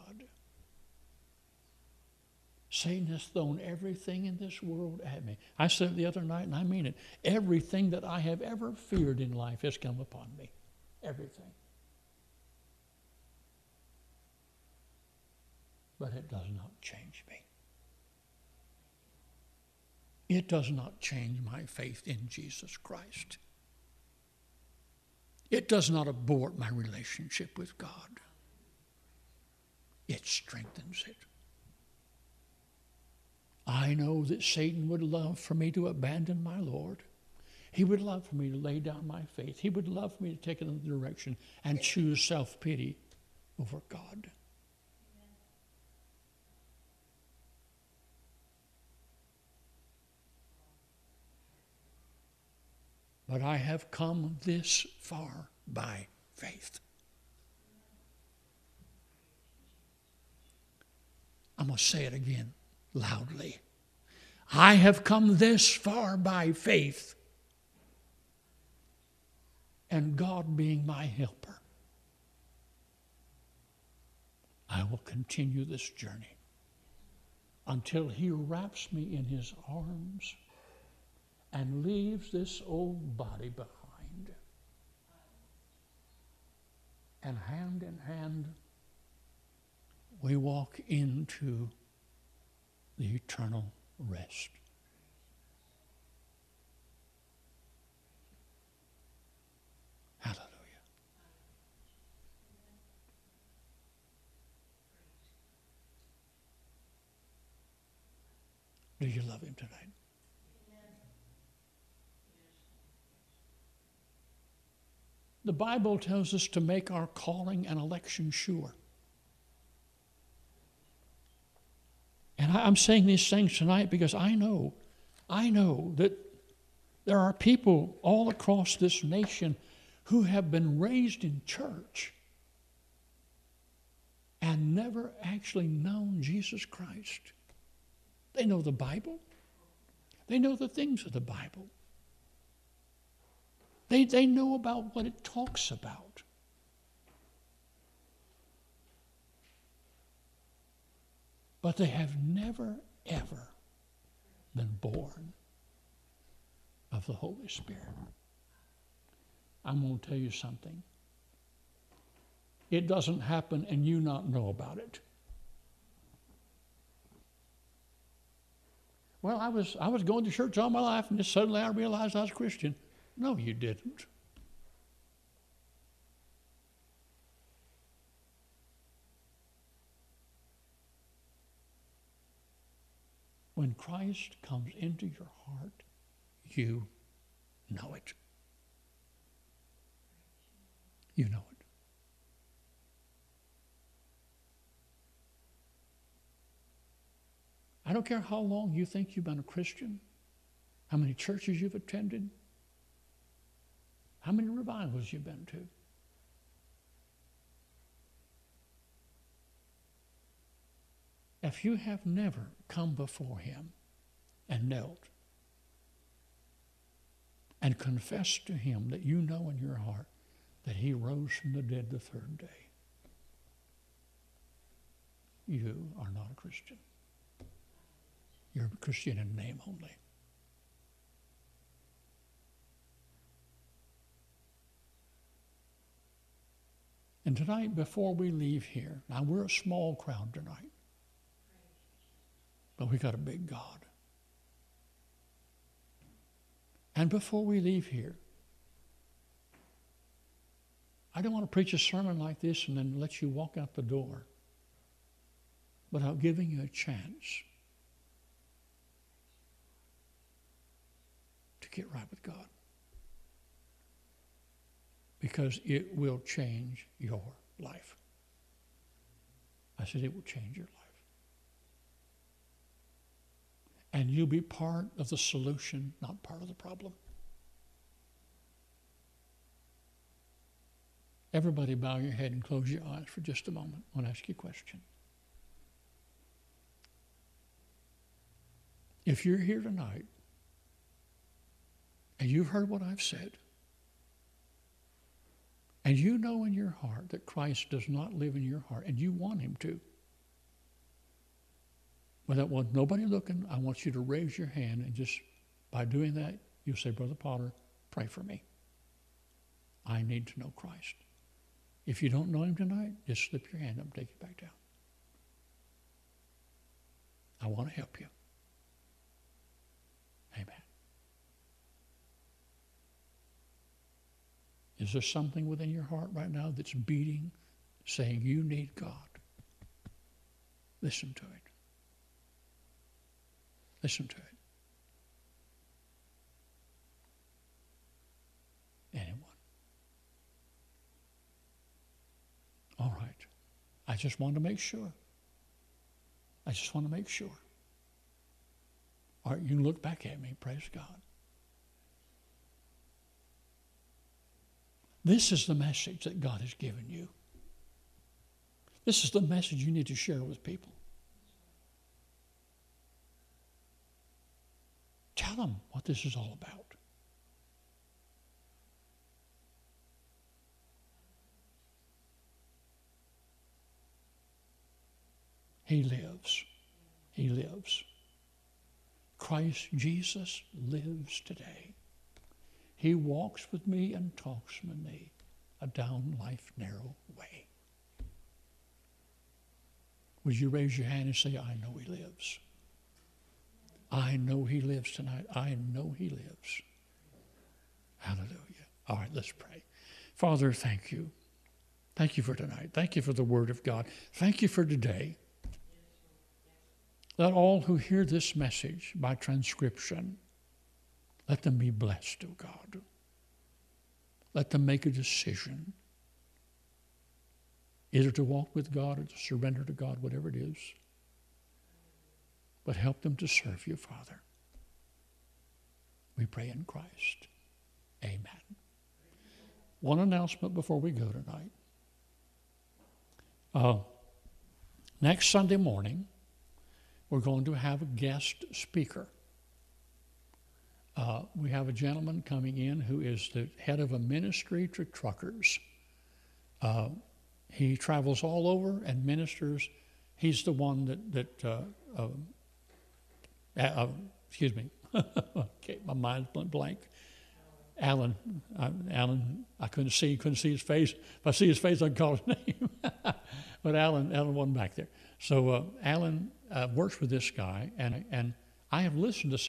A: Satan has thrown everything in this world at me. I said it the other night, and I mean it. Everything that I have ever feared in life has come upon me. Everything. But it does not change me. It does not change my faith in Jesus Christ. It does not abort my relationship with God. It strengthens it. I know that Satan would love for me to abandon my Lord. He would love for me to lay down my faith. He would love for me to take another direction and choose self-pity over God. But I have come this far by faith. I'm going to say it again loudly. I have come this far by faith, and God being my helper, I will continue this journey until He wraps me in His arms and leaves this old body behind. And hand in hand, we walk into the eternal rest. Hallelujah. Do you love Him tonight? The Bible tells us to make our calling and election sure. And I'm saying these things tonight because I know, I know that there are people all across this nation who have been raised in church and never actually known Jesus Christ. They know the Bible. They know the things of the Bible. They, they know about what it talks about. But they have never, ever been born of the Holy Spirit. I'm going to tell you something. It doesn't happen and you not know about it. Well, I was, I was going to church all my life and just suddenly I realized I was a Christian. No, you didn't. When Christ comes into your heart, you know it. You know it. I don't care how long you think you've been a Christian, how many churches you've attended, how many revivals you've been to. If you have never come before him and knelt and confessed to him that you know in your heart that he rose from the dead the third day, you are not a Christian. You're a Christian in name only. And tonight, before we leave here, now we're a small crowd tonight, but we got a big God. And before we leave here, I don't want to preach a sermon like this and then let you walk out the door without giving you a chance to get right with God. Because it will change your life. I said it will change your life. And you'll be part of the solution, not part of the problem. Everybody bow your head and close your eyes for just a moment. I want to ask you a question. If you're here tonight and you've heard what I've said, and you know in your heart that Christ does not live in your heart, and you want him to, without want nobody looking, I want you to raise your hand, and just by doing that, you'll say, Brother Potter, pray for me. I need to know Christ. If you don't know him tonight, just slip your hand up and take it back down. I want to help you. Amen. Is there something within your heart right now that's beating, saying you need God? Listen to it. Listen to it. Anyone? All right. I just want to make sure. I just want to make sure. All right, you can look back at me. Praise God. This is the message that God has given you. This is the message you need to share with people. Tell them what this is all about. He lives. He lives. Christ Jesus lives today. He walks with me and talks with me a down life's narrow way. Would you raise your hand and say, I know he lives. I know he lives tonight. I know he lives. Hallelujah. All right, let's pray. Father, thank you. Thank you for tonight. Thank you for the word of God. Thank you for today. Let all who hear this message by transcription, let them be blessed, oh God. Let them make a decision, either to walk with God or to surrender to God, whatever it is. But help them to serve you, Father. We pray in Christ. Amen. One announcement before we go tonight. Uh, next Sunday morning, we're going to have a guest speaker. Uh, we have a gentleman coming in who is the head of a ministry to truckers. Uh, he travels all over and ministers. He's the one that, that uh, uh, uh, excuse me, okay, my mind's went blank. Alan, uh, Alan, I couldn't see, couldn't see his face. If I see his face, I can call his name. But Alan, Alan wasn't back there. So uh, Alan uh, works with this guy, and and I have listened to